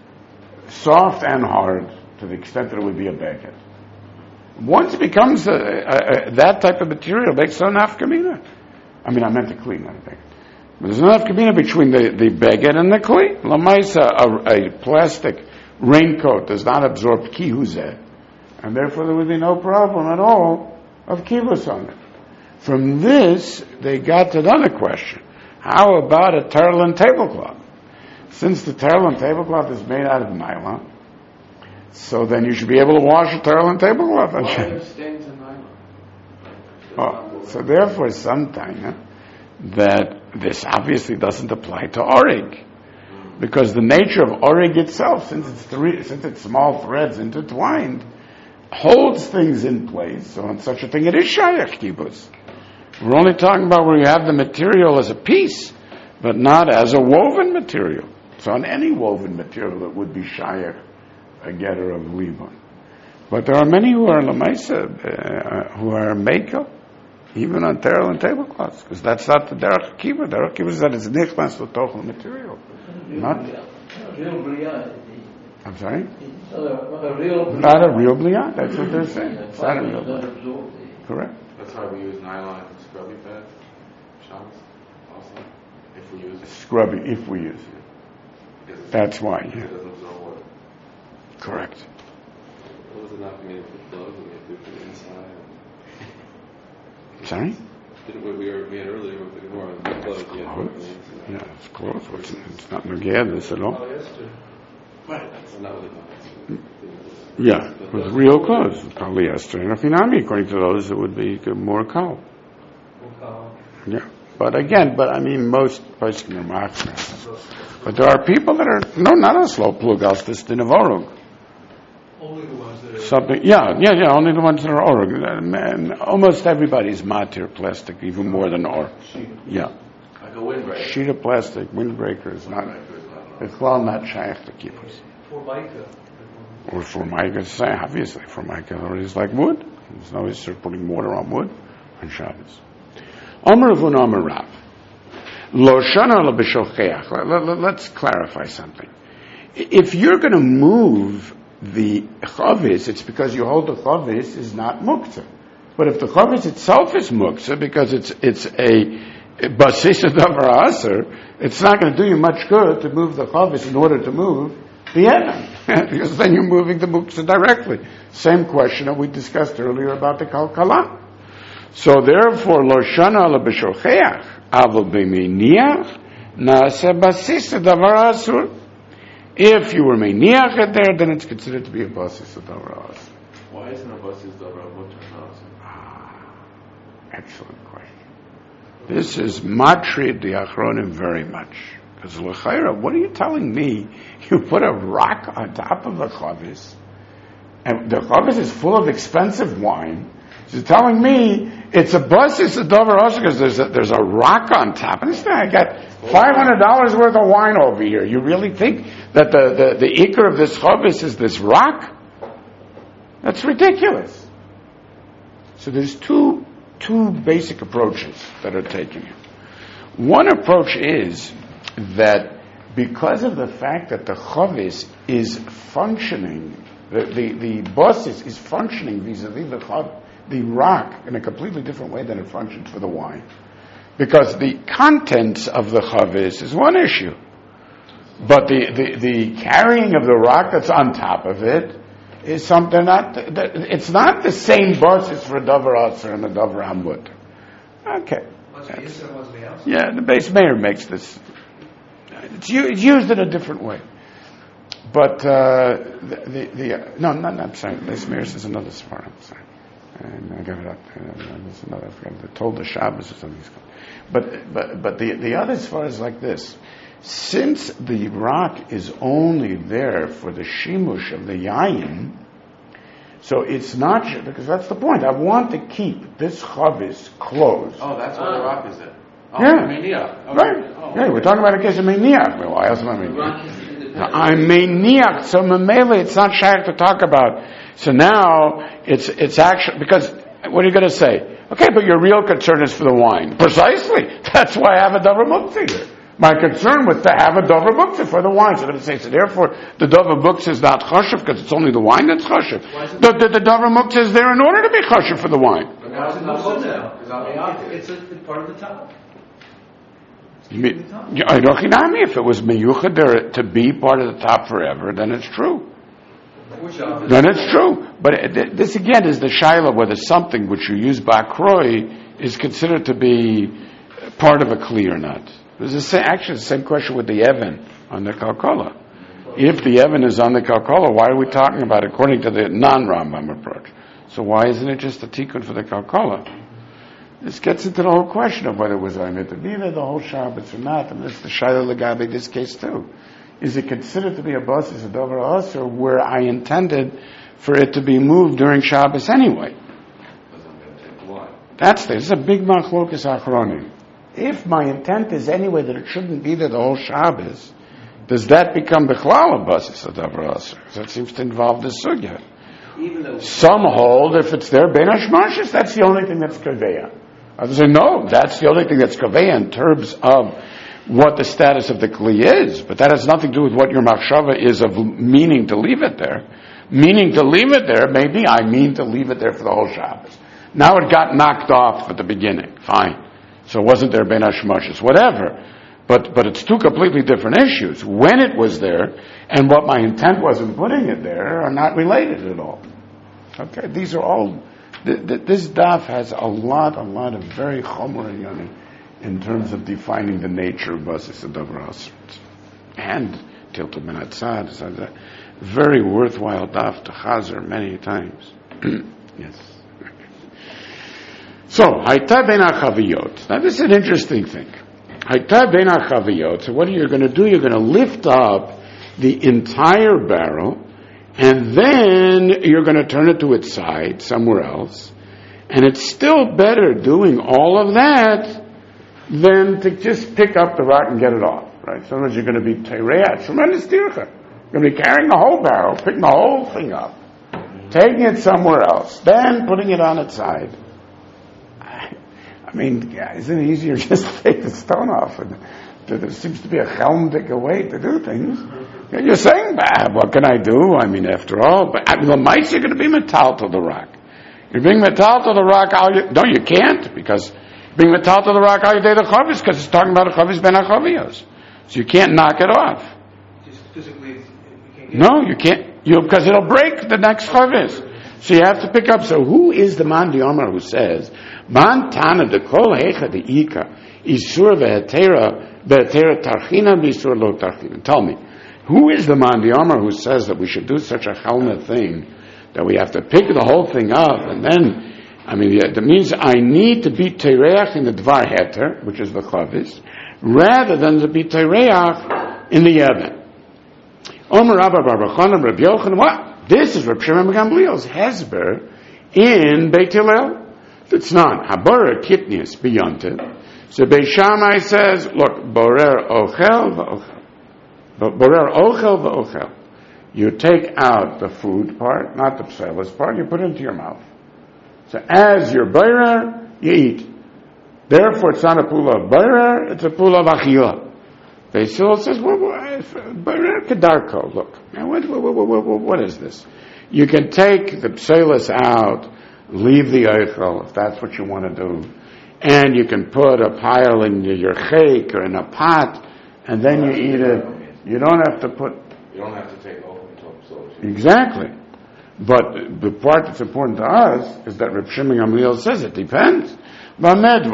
soft and hard to the extent that it would be a baguette. Once it becomes a, a, a, that type of material, makes no nafkamina. I mean, I meant the kli, not a baguette. But there's no nafkamina between the, the baguette and the kli. Lamaisa, a, a plastic raincoat does not absorb kihuzeh, and therefore there would be no problem at all of kibbutz on it. From this, they got to another question. How about a Terlin tablecloth? Since the Terlin tablecloth is made out of nylon, so then you should be able to wash a Terlin tablecloth. Why stains in nylon? Oh, so therefore, sometime that this obviously doesn't apply to orig, because the nature of orig itself, since it's three, since it's small threads intertwined, holds things in place. So on such a thing, it is shayach kibbutz. We're only talking about where you have the material as a piece, but not as a woven material. So on any woven material, it would be shayach, a getter of libon. But there are many who are lamaisa, uh, who are mekel, even on Terlin tablecloths, because that's not the derech kibbutz. Derech kibbutz is that it's nichnas to tochel material. Not real bliyah. I'm sorry? It's not a, not a real Not a real bliyah. That's what they're saying. It's not a real Not bliyah. absorbed. Correct. That's why we use nylon for scrubby pads, shots, also, if we use it. Scrubby, if we use it. Because it's- That's why, It yeah. doesn't absorb water. Correct. What was it not made with gloves and we have to do it inside? Sorry? Didn't what we were made earlier with the Gemara, the gloves, you had to put Clothes? it inside. Yeah, it's clothes. It's, it's not Nugea at all. Right. That's not what it was. Yeah, with real clothes. Polyester. And Afinami, according to those, it would be more kal. Yeah. But again, but I mean, most poskim are machmer. But there are people that are, no, not a slow plug, as this din of orug. Only the ones that are. Something, yeah, yeah, yeah, only the ones that are orug. And almost everybody's matir plastic, even more than or. Yeah. Like a windbreaker. Sheet of plastic, windbreaker is not, it's well not shaykh to keepers. For Micah. Or for Micah, say, obviously, for Micah, it's like wood. There's no issue of putting water on wood on Shabbos. Omer Avun Omer Rav. Lo shana lo b'shocheach. Let's clarify something. If you're going to move the chavis, it's because you hold the chavis is not muktzah. But if the chavis itself is muktzah, because it's it's a basis of davar aser, it's not going to do you much good to move the chavis in order to move the enem, because then you're moving the muktzah directly. Same question that we discussed earlier about the kalkala. So therefore, lo shana lo b'shocheach, avol b'miniach, na'aseh basis davar asur. If you were meniach it there, then it's considered to be a basis davar asur. Why isn't a basis davar mutter? Excellent question. This is matrid the achronim very much. Because l'chayra, what are you telling me? You put a rock on top of the chavis, and the chavis is full of expensive wine. So you're telling me it's a basis of davar asur because there's a, there's a rock on top. Understand? I got five hundred dollars worth of wine over here. You really think that the the, the ikar of this chavis is this rock? That's ridiculous. So there's two two basic approaches that are taken here. One approach is that because of the fact that the chavis is functioning, the the, the basis is functioning vis-a-vis the chav, the rock in a completely different way than it functions for the wine. Because the contents of the chavis is one issue, but the, the, the carrying of the rock that's on top of it is something not. It's not the same basis for a davar asur and a davar hamut. Okay. Must be inside, must be outside. Yeah, the base mayor makes this. It's, u- it's used in a different way. but uh, the, the, the uh, no, not, not sorry. Les Mears is another Sfarad. Sorry, and I got it up. Uh, there's another. I forgot. The Told the Shabbos or something. But but but the the other Sfarad is like this. Since the rock is only there for the shimush of the yayin, so it's not because that's the point. I want to keep this chavis closed. Oh, that's why the rock is there. Oh, Yeah. Meniach. Oh, Right. Oh, Yeah, we're talking about a case of maniac. Well, why else am I maniac? I'm maniac, so mamela, it's not shaykh to talk about. So now, it's it's actually, because, what are you going to say? Okay, but your real concern is for the wine. Precisely. That's why I have a davar muktzah here. My concern was to have a davar muktzah for the wine. So I'm going to say, so therefore, the davar muktzah is not chashiv, because it's only the wine that's chashiv. The, the, the davar muktzah is there in order to be chashiv for the wine. Now it's not so now. Because I'm It's a it's part of the top. If it was miyuchad there to be part of the top forever, then it's true. Then it's true. But it, this again is the shaila whether something which you use bakroi is considered to be part of a kli or not. There's the same, actually the same question with the Evan on the Kalkola. If the Evan is on the Kalkola, why are we talking about it according to the non-Rambam approach? So why isn't it just a tikkun for the Kalkola? This gets into the whole question of whether it was Aymet Aviva, the whole Shabbos or not, and this is the Shaila Legabe, this case too. Is it considered to be a basis of Dover Asr where I intended for it to be moved during Shabbos anyway? That's the, this is a big machlokas achronim. If my intent is anyway that it shouldn't be there the whole Shabbos, does that become Bechlal a basis of Dover Asr? That seems to involve the sugya. Some hold if it's there, Ben Hashmashis, that's the only thing that's kaveya. Others say, no, that's the only thing that's kaveya in terms of what the status of the kli is. But that has nothing to do with what your machshava is of meaning to leave it there. Meaning to leave it there, maybe I mean to leave it there for the whole Shabbos. Now it got knocked off at the beginning. Fine. So it wasn't there Ben Hashmashis, whatever. But but it's two completely different issues. When it was there and what my intent was in putting it there are not related at all. Okay, these are all. Th- th- this daf has a lot, a lot of very chomer yani in terms of defining the nature of basis of davar asr. And tiltul ben atzad is a very worthwhile daf to chazer many times. Yes. So hayta ben achaviyot. Now this is an interesting thing. Hayta ben achaviyot. So what are you going to do? You're going to lift up the entire barrel. And then you're going to turn it to its side somewhere else. And it's still better doing all of that than to just pick up the rock and get it off, right? Sometimes you're going to be tereya, tremendous tircha. You're going to be carrying the whole barrel, picking the whole thing up, taking it somewhere else, then putting it on its side. I mean, isn't it easier just to take the stone off? And there seems to be a chelmdik way to do things. You're saying, bah, what can I do? I mean, after all, but I mean, the mice you're going to be metal to the rock. You're being metal to the rock. All you, no, you can't, because being metal to the rock, all you day the chavis, because it's talking about a chavis ben achaviyos. So you can't knock it off. Just physically, you can't get No, you can't, you, because it'll break the next chavis. So you have to pick up. So who is the man diomar who says, man tana de kol hecha de ika, isur ve'etera, ve'etera tarchina, isur lo tarchina. Tell me. Who is the man diomar who says that we should do such a helmet thing, that we have to pick the whole thing up, and then, I mean, that means I need to be tereach in the dvar heter, which is the chavis, rather than to be tereach in the yevin. Omer Rabba Bar Chanan Rabbi Yochanan, what? This is Reb Shimon ben Gamliel's hesber in Beit Hillel. It's not. Haborer kitnius beyonted. So Beit Shammai says, look, borer ochel v'ochel. Borer ochel v'ochel. You take out the food part, not the pselis part, you put it into your mouth. So as your borer, you eat. Therefore, it's not a pula of borer, it's a pula of achila. Beis Hillel says, well, borer kedarko. Look, now what, what, what, what, what is this? You can take the pselis out, leave the ochel, if that's what you want to do, and you can put a pile in your chayk or in a pot, and then you eat it. You don't have to put... You don't have to take over the top sauce. Exactly. But the part that's important to us is that Reb Shimon Gamliel says it depends. Even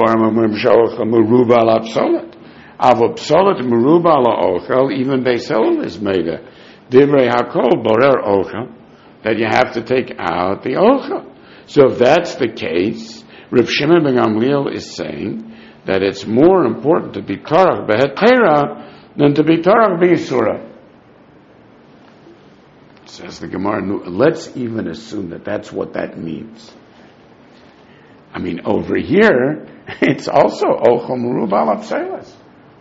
Beis Hillel is made a Divrei Hakol Borer Ochel, that you have to take out the Ochel. So if that's the case, Rav Shimon ben Gamliel is saying that it's more important to be Torah Behetera than to be Torah B'Yisura. Says the Gemara, let's even assume that that's what that means. I mean, over here, it's also Ochel Meruba al Apselas.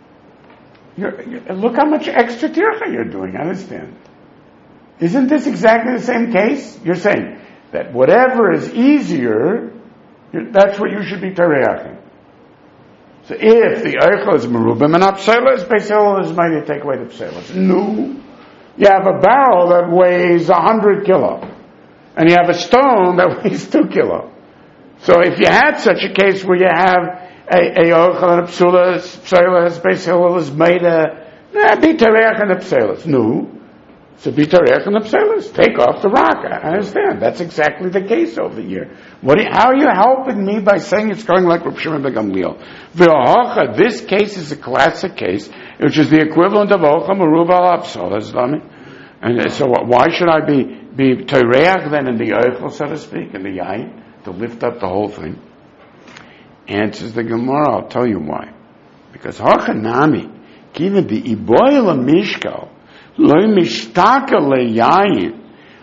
Look how much extra tircha you're doing, understand? Isn't this exactly the same case? You're saying that whatever is easier, that's what you should be tereaching. So if the Eichel is merubim and apselas, Beisel is mighty to take away the pselas. No. You have a barrel that weighs a hundred kilo, and you have a stone that weighs two kilo. So if you had such a case where you have a Eichel and a pselas, pselas, Beisel is made a, be tereach and a pselas. No. So be tereach and the pselas. Take off the rock. I understand. That's exactly the case over here. What? Do you, how are you helping me by saying it's going like Rav Shimon ben Gamliel? V'ocha, this case is a classic case, which is the equivalent of Ocha Meruba al Apselas, dummy. And so why should I be, be tereach then in the Eichel, so to speak, in the Yain, to lift up the whole thing? Answers the Gemara, I'll tell you why. Because Hocha Nami, given the Iboy Mishkal, Lo mishtaka leyayin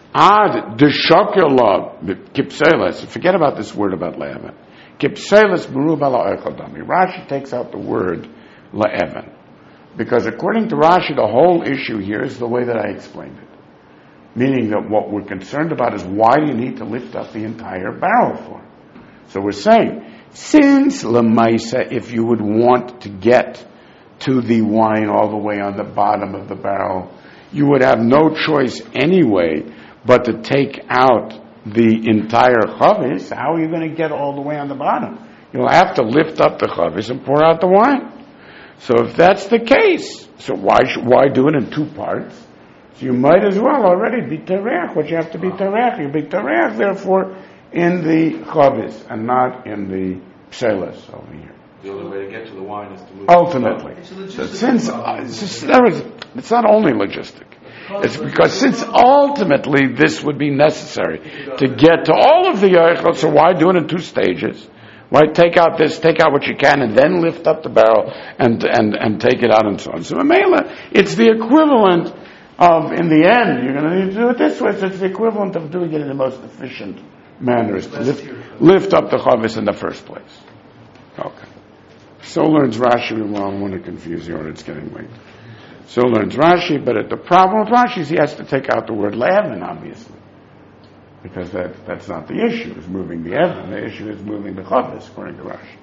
ad deshokela kipseles. Forget about this word about le'evan. Kipseles meruba la'echel dami. Rashi takes out the word le'evan, because according to Rashi, the whole issue here is the way that I explained it. Meaning that what we're concerned about is why do you need to lift up the entire barrel for? So we're saying, since lemaisa, if you would want to get to the wine all the way on the bottom of the barrel, you would have no choice anyway but to take out the entire chavis. How are you going to get all the way on the bottom? You'll have to lift up the chavis and pour out the wine. So if that's the case, so why why do it in two parts? So you might as well already be tereach. What you have to be tereach, you be tereach, therefore, in the chavis and not in the pselas over here. The only way to get to the wine is to move. Ultimately, so since uh, it's, there is, it's not only logistic. It's because since ultimately this would be necessary to get to all of the Eichel, so why do it in two stages? Why take out this, take out what you can, and then lift up the barrel and and, and take it out and so on. So Mamela, it's the equivalent of, in the end, you're going to need to do it this way, so it's the equivalent of doing it in the most efficient manner, is to lift, lift up the chavis in the first place. Okay. So learns Rashi. We won't want to confuse you, or it's getting late. So learns Rashi, but at the problem with Rashi is he has to take out the word le'evan, obviously, because that that's not the issue. Is moving the evan. The issue is moving the chavis, according to Rashi.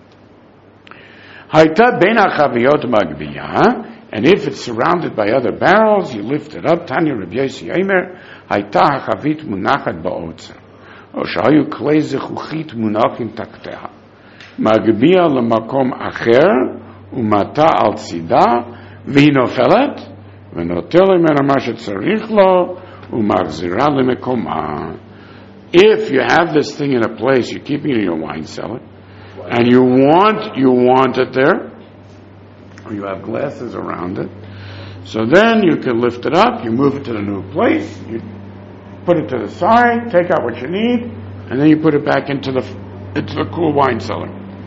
Hayta beina chaviyot magbiyah, and if it's surrounded by other barrels, you lift it up. Tanya Rabbi Yossi Eimer, hayta chavit munachat ba'otzer, o shayu klei zechuchit munachim takteha. Magbiya lemakom acher umata al tzida v'hi nofelet v'notel imena ma shetzarich lo umachzira lemekoma. If you have this thing in a place, you're keeping it in your wine cellar, and you want you want it there, or you have glasses around it, so then you can lift it up, you move it to the new place, you put it to the side, take out what you need, and then you put it back into the into the cool wine cellar.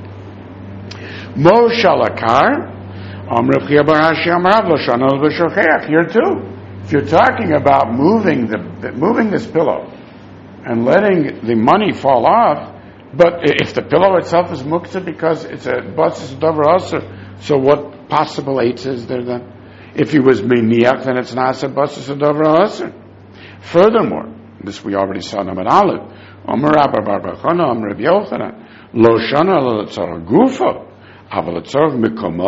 Mo shalakar, here too. If you're talking about moving the moving this pillow and letting the money fall off, but if the pillow itself is muktzah because it's a basis davar aser, so what possible eitz is there then? If he was miniach, then it's not a basis davar aser. Furthermore, this we already saw in Amar Aleph. Omer Rabba Bar Bar Chana, Omer Rabbi Yochanan, Lo Shana Lo Tzara Gufo. Furthermore,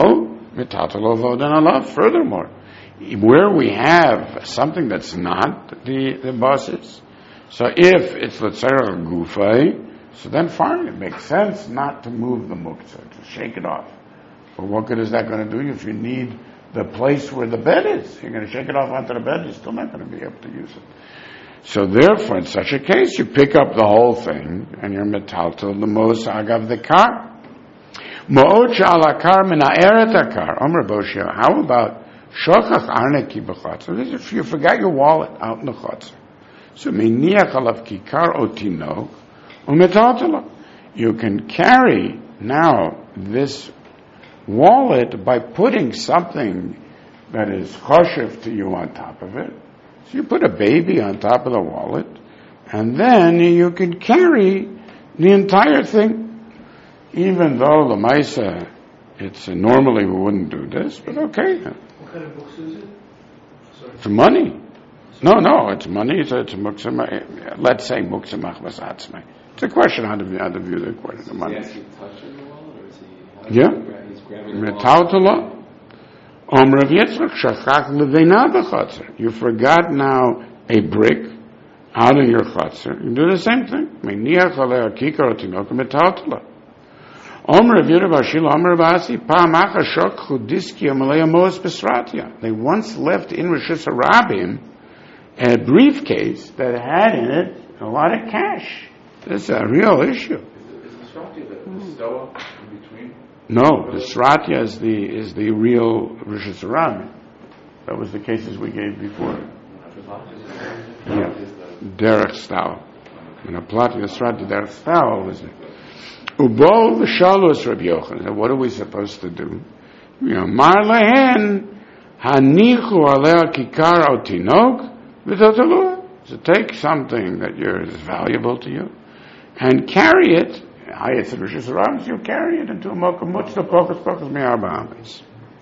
where we have something that's not the, the basis, so if it's l'tzarech gufay, so then fine, it makes sense not to move the muktzah, to shake it off. But what good is that going to do you if you need the place where the bed is? You're going to shake it off onto the bed, you're still not going to be able to use it. So therefore, in such a case, you pick up the whole thing, and you're metaltal the mosag of the car. How about Shochach arneki b'chotzer. This is if you forgot your wallet out in the chotzer. So meniach alav kikar otinok umetatala. You can carry now this wallet by putting something that is choshev to you on top of it. So you put a baby on top of the wallet, and then you can carry the entire thing, even though the Maisa, it's uh, normally we wouldn't do this, but okay. What kind of books is it? Sorry. It's money. No, no, it's money. It's, it's muksa. Let's say muksa machmas atzmai. It's a question how to view, how to view the question. The money. Is he actually touching the wallet, or is he? Yeah. He's grabbing the wallet. Om Rav Yitzchak shachach leveina b'chotzer. You forgot now a brick out of your chotzer. You do the same thing. Meniach alei kikar otinok metaltala. Om Rav Yehuda bar Shila, Om Rav Asi, pa'am achar shokchu diski amalei amos b'sratia. They once left in Rosh Hashanah a briefcase that had in it a lot of cash. This is a real issue. Is, it, is the Srati the, the Stoa in between? No, the Sratya is the is the real Rosh Hashanah. That was the cases we gave before. Yeah, Derech Stal. And a plot of the Sratya Derech Stal was it. Ubo v'shalus Rabbi Yochanan. What are we supposed to do? You know, mar lehen hanichu alei kikar otinok v'totalua. So take something that is valuable to you and carry it. Hayat Rosh Hashanah, you carry it into a mokum mutzah pokus pokus me'arba amis.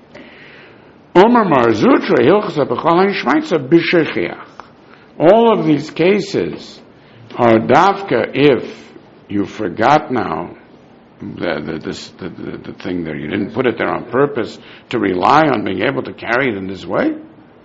Omer Marzutra hilchas b'chol ha'ishmaitza b'shechiach. All of these cases are dafka if you forgot now the the, this, the the the thing there. You didn't put it there on purpose to rely on being able to carry it in this way.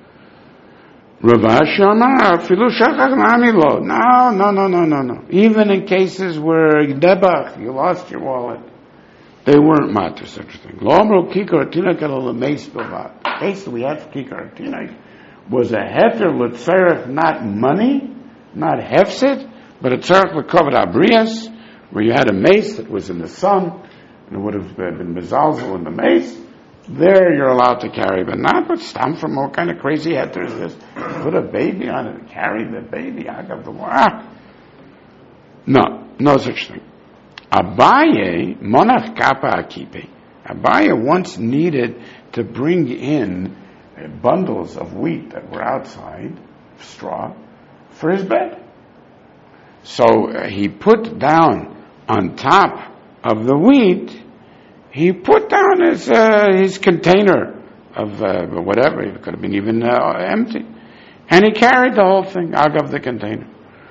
Rav Ashi Amar, afilu shachach nami lo. No, no, no, no, no, no. Even in cases where debach, you lost your wallet, they weren't matter such a thing. Lo amro kikar tinak elo lemeis b'vad. The case that we had for kikar tinak was a heter l'tzerech, not money, not hefset, but a tzerech l'kovet abrias, where you had a mace that was in the sun, and it would have been mezalzel in the mace. There you're allowed to carry, but not with stam from what kind of crazy heter is this? Put a baby on it and carry the baby out of the water. No, no such thing. Abaye, monach kappa akipe. Abaye once needed to bring in bundles of wheat that were outside, straw, for his bed. So uh, he put down on top of the wheat, he put down his uh, his container of uh, whatever, it could have been even uh, empty. And he carried the whole thing out of the container.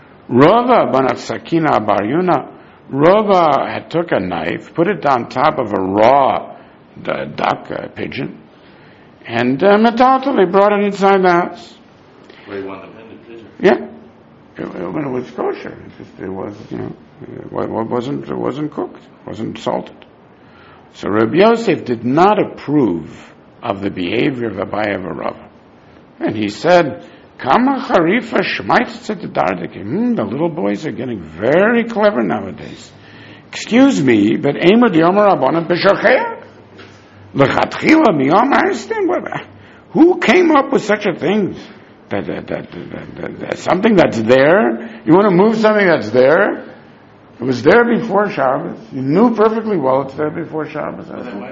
Rava banat sakina bar Yuna, Rava had took a knife, put it on top of a raw uh, duck, uh, pigeon, and uh, metatally brought it inside the house. Where he won the pendant pigeon. Yeah. It, it, it was kosher. It just, it was, you know, it wasn't, it wasn't cooked, it wasn't salted. So Rabbi Yosef did not approve of the behavior of Abaye of Rava. And he said, Kama charifa shmaitzet hmm, the little boys are getting very clever nowadays. Excuse me, but Ema Diomar Rabbanan B'Shacheach? L'chatchila miyom, I understand what, who came up with such a thing? That, that, that, that, that, that something that's there, you want to move something that's there? It was there before Shabbos. You knew perfectly well it's there before Shabbos.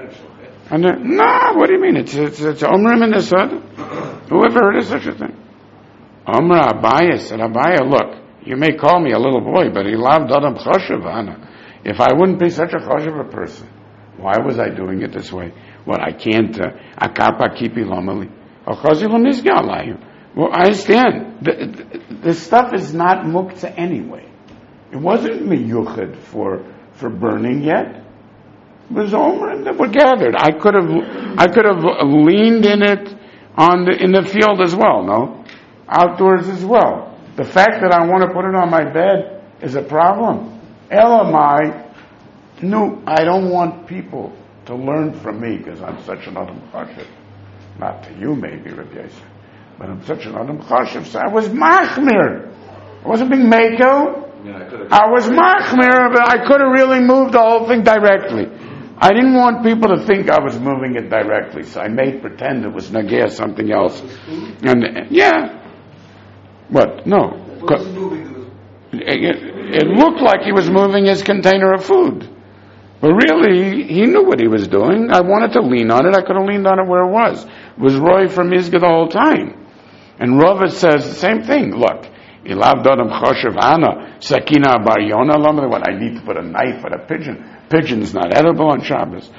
And uh, no, what do you mean? It's it's it's Omrim in the Sod. Who ever heard of such a thing? Omra Abaye said, Abaye, look, you may call me a little boy, but he loved Adam Choshev, Anna. If I wouldn't be such a Choshev a person, why was I doing it this way? Well, I can't. Akapa kipi lomali. Ochazi lamizga alayim. Well, I understand. The, the, the stuff is not muktzah anyway. It wasn't miyuchad for for burning yet. It was omrim that were gathered. I could have I could have leaned in it on the, in the field as well. No, outdoors as well. The fact that I want to put it on my bed is a problem. Elamai, no, I don't want people to learn from me because I'm such an Adam Chashiv. Not to you, maybe, Rabbi Yosef. But I'm such an Adam Chashiv, so I was machmir. I wasn't being mako. Yeah, I, I was machmir, but I could have really moved the whole thing directly. I didn't want people to think I was moving it directly, so I made pretend it was Nagea something else. And, uh, yeah. What? No. What was he moving? There was It, it looked like he was moving his container of food. But really, he knew what he was doing. I wanted to lean on it. I could have leaned on it where it was. It was Roy from Mizga the whole time. And Rava says the same thing. Look, Ilav Dodam Choshev Ana, Sakina Bar Yona, what, I need to put a knife at a pigeon. Pigeon's not edible on Shabbos.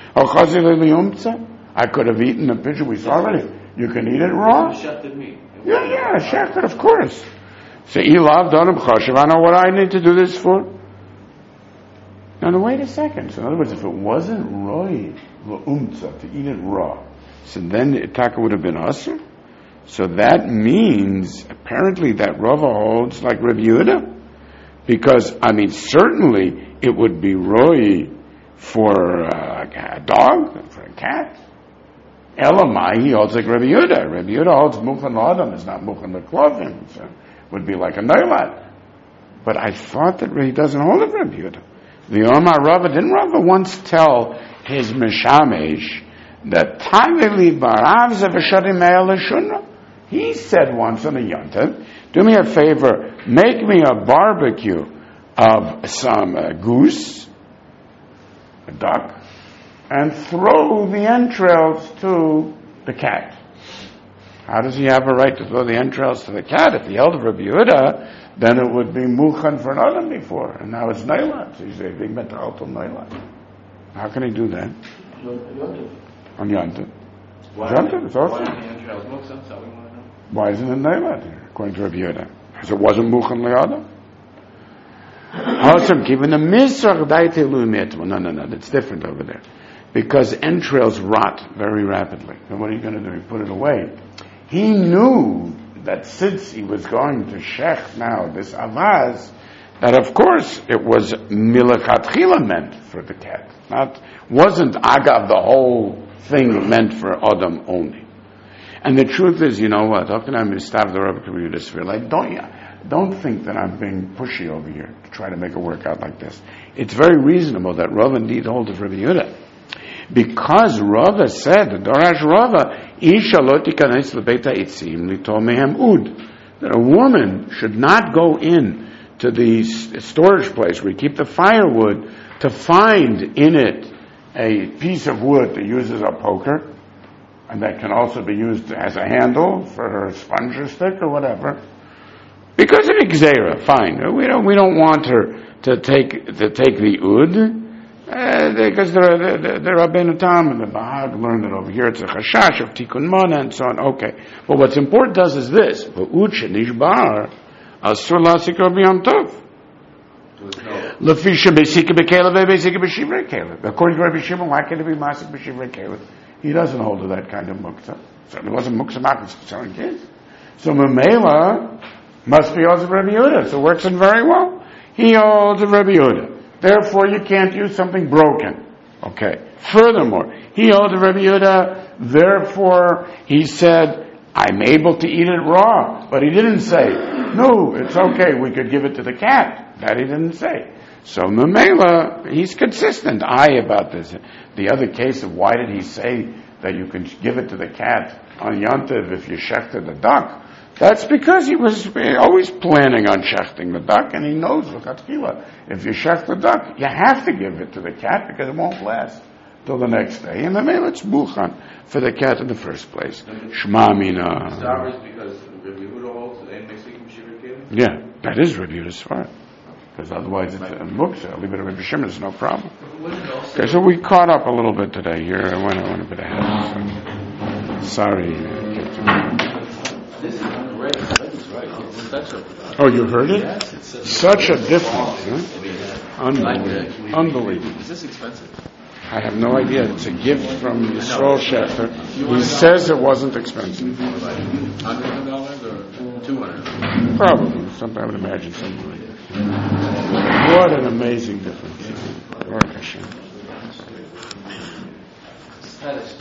I could have eaten a pigeon. We saw already. You can eat it raw. Shechted meat. Yeah, yeah, shechted, of course. So Ilav Dodam Choshev Ana, what do I need to do this for? Now, now, wait a second. So in other words, if it wasn't roy umtza to eat it raw, so then the taka would have been asur. So that means apparently that Rava holds like Rabbi Yehuda, because I mean certainly it would be roy for uh, a dog, for a cat. Elamai, he holds like Rabbi Yehuda. Rabbi Yehuda holds mukhan l'adam, it's not mukhan l'klovim. So it would be like a noilat. But I thought that he doesn't hold it Rabbi Yehuda. The Omar Rava, didn't Rava once tell his Mishamesh that Taveli Barav Zavashadim Me'el He said once on a yontav, do me a favor, make me a barbecue of some uh, goose, a duck, and throw the entrails to the cat. How does he have a right to throw the entrails to the cat? If he held of Rabbi Yehuda, then it would be Muchan for an Adam before, and now it's Nailat. So he's a big metal Nailat. How can he do that? On Yontav. Yontav, it's awesome. Why isn't it Nailat here, according to Rabbi Yehuda? Because it wasn't Muchan Le'adam? Awesome, given the Misrach Daite Lu'umet. Well, no, no, no, that's different over there. Because entrails rot very rapidly. And what are you going to do? You put it away. He knew that since he was going to shech now this avaz, that of course it was milachatchila meant for the cat, not wasn't agav the whole thing meant for Adam only. And the truth is, you know what? How can I mistav the Rebbe communities for like don't don't think that I'm being pushy over here to try to make it work out like this. It's very reasonable that Rav indeed holds of Rabbi Yehuda. Because Rava said, the Dorash Rava, Isha lo tikanes lebeita itzim lito mehem ud, that a woman should not go in to the storage place where you keep the firewood to find in it a piece of wood that uses a poker, and that can also be used as a handle for her sponge or stick or whatever. Because of Xera, fine. We don't we don't want her to take to take the ud. Uh, because the the the Rabbeinu Tam and the Bahag learned it over here. It's a chashash of tikkun mana and so on. Okay, but what's important to us is this: v'ud shenishbar asur lasik Rabbi Yom Tov. Lefisha besika bekelev besika b'shivrei kelev. According to Rabbi Shimon, why can't it be masik b'shivrei kelev? He doesn't hold to that kind of muktzah. Certainly wasn't muktzah markets selling kids. So Mamela must be also Rabbi Yehuda. So it works in very well. He holds of Rabbi Yehuda. Therefore, you can't use something broken. Okay. Furthermore, he holds of Rabbi Yehuda. Therefore, he said, I'm able to eat it raw. But he didn't say, no, it's okay, we could give it to the cat. That he didn't say. So Mamela, he's consistent. I about this. The other case of why did he say that you can give it to the cat on Yontiv if you shechted the duck? That's because he was always planning on shechting the duck, and he knows, if you shecht the duck, you have to give it to the cat because it won't last till the next day. And the male, it's buchan for the cat in the first place. Shema mina. Because Rabbi Yehuda holds that ain't Mexican Shiva Kevin? Yeah, that is Rabbi Yehuda's svara. Because otherwise it's a muktzah. I'll leave it at Rabbi Shimon, there's no problem. Okay, so we caught up a little bit today here. I went, I went a bit ahead. So. Sorry. This is great. That's right. Oh, you heard it? Yes, it's uh, such a difference. Huh? Unbelievable. Unbelievable. Is this expensive? I have no idea. It's a gift from Yisrael Schechter. He says it wasn't expensive. Hundred dollars or two hundred? Probably. Something I would imagine something like that. What an amazing difference. Baruch Hashem.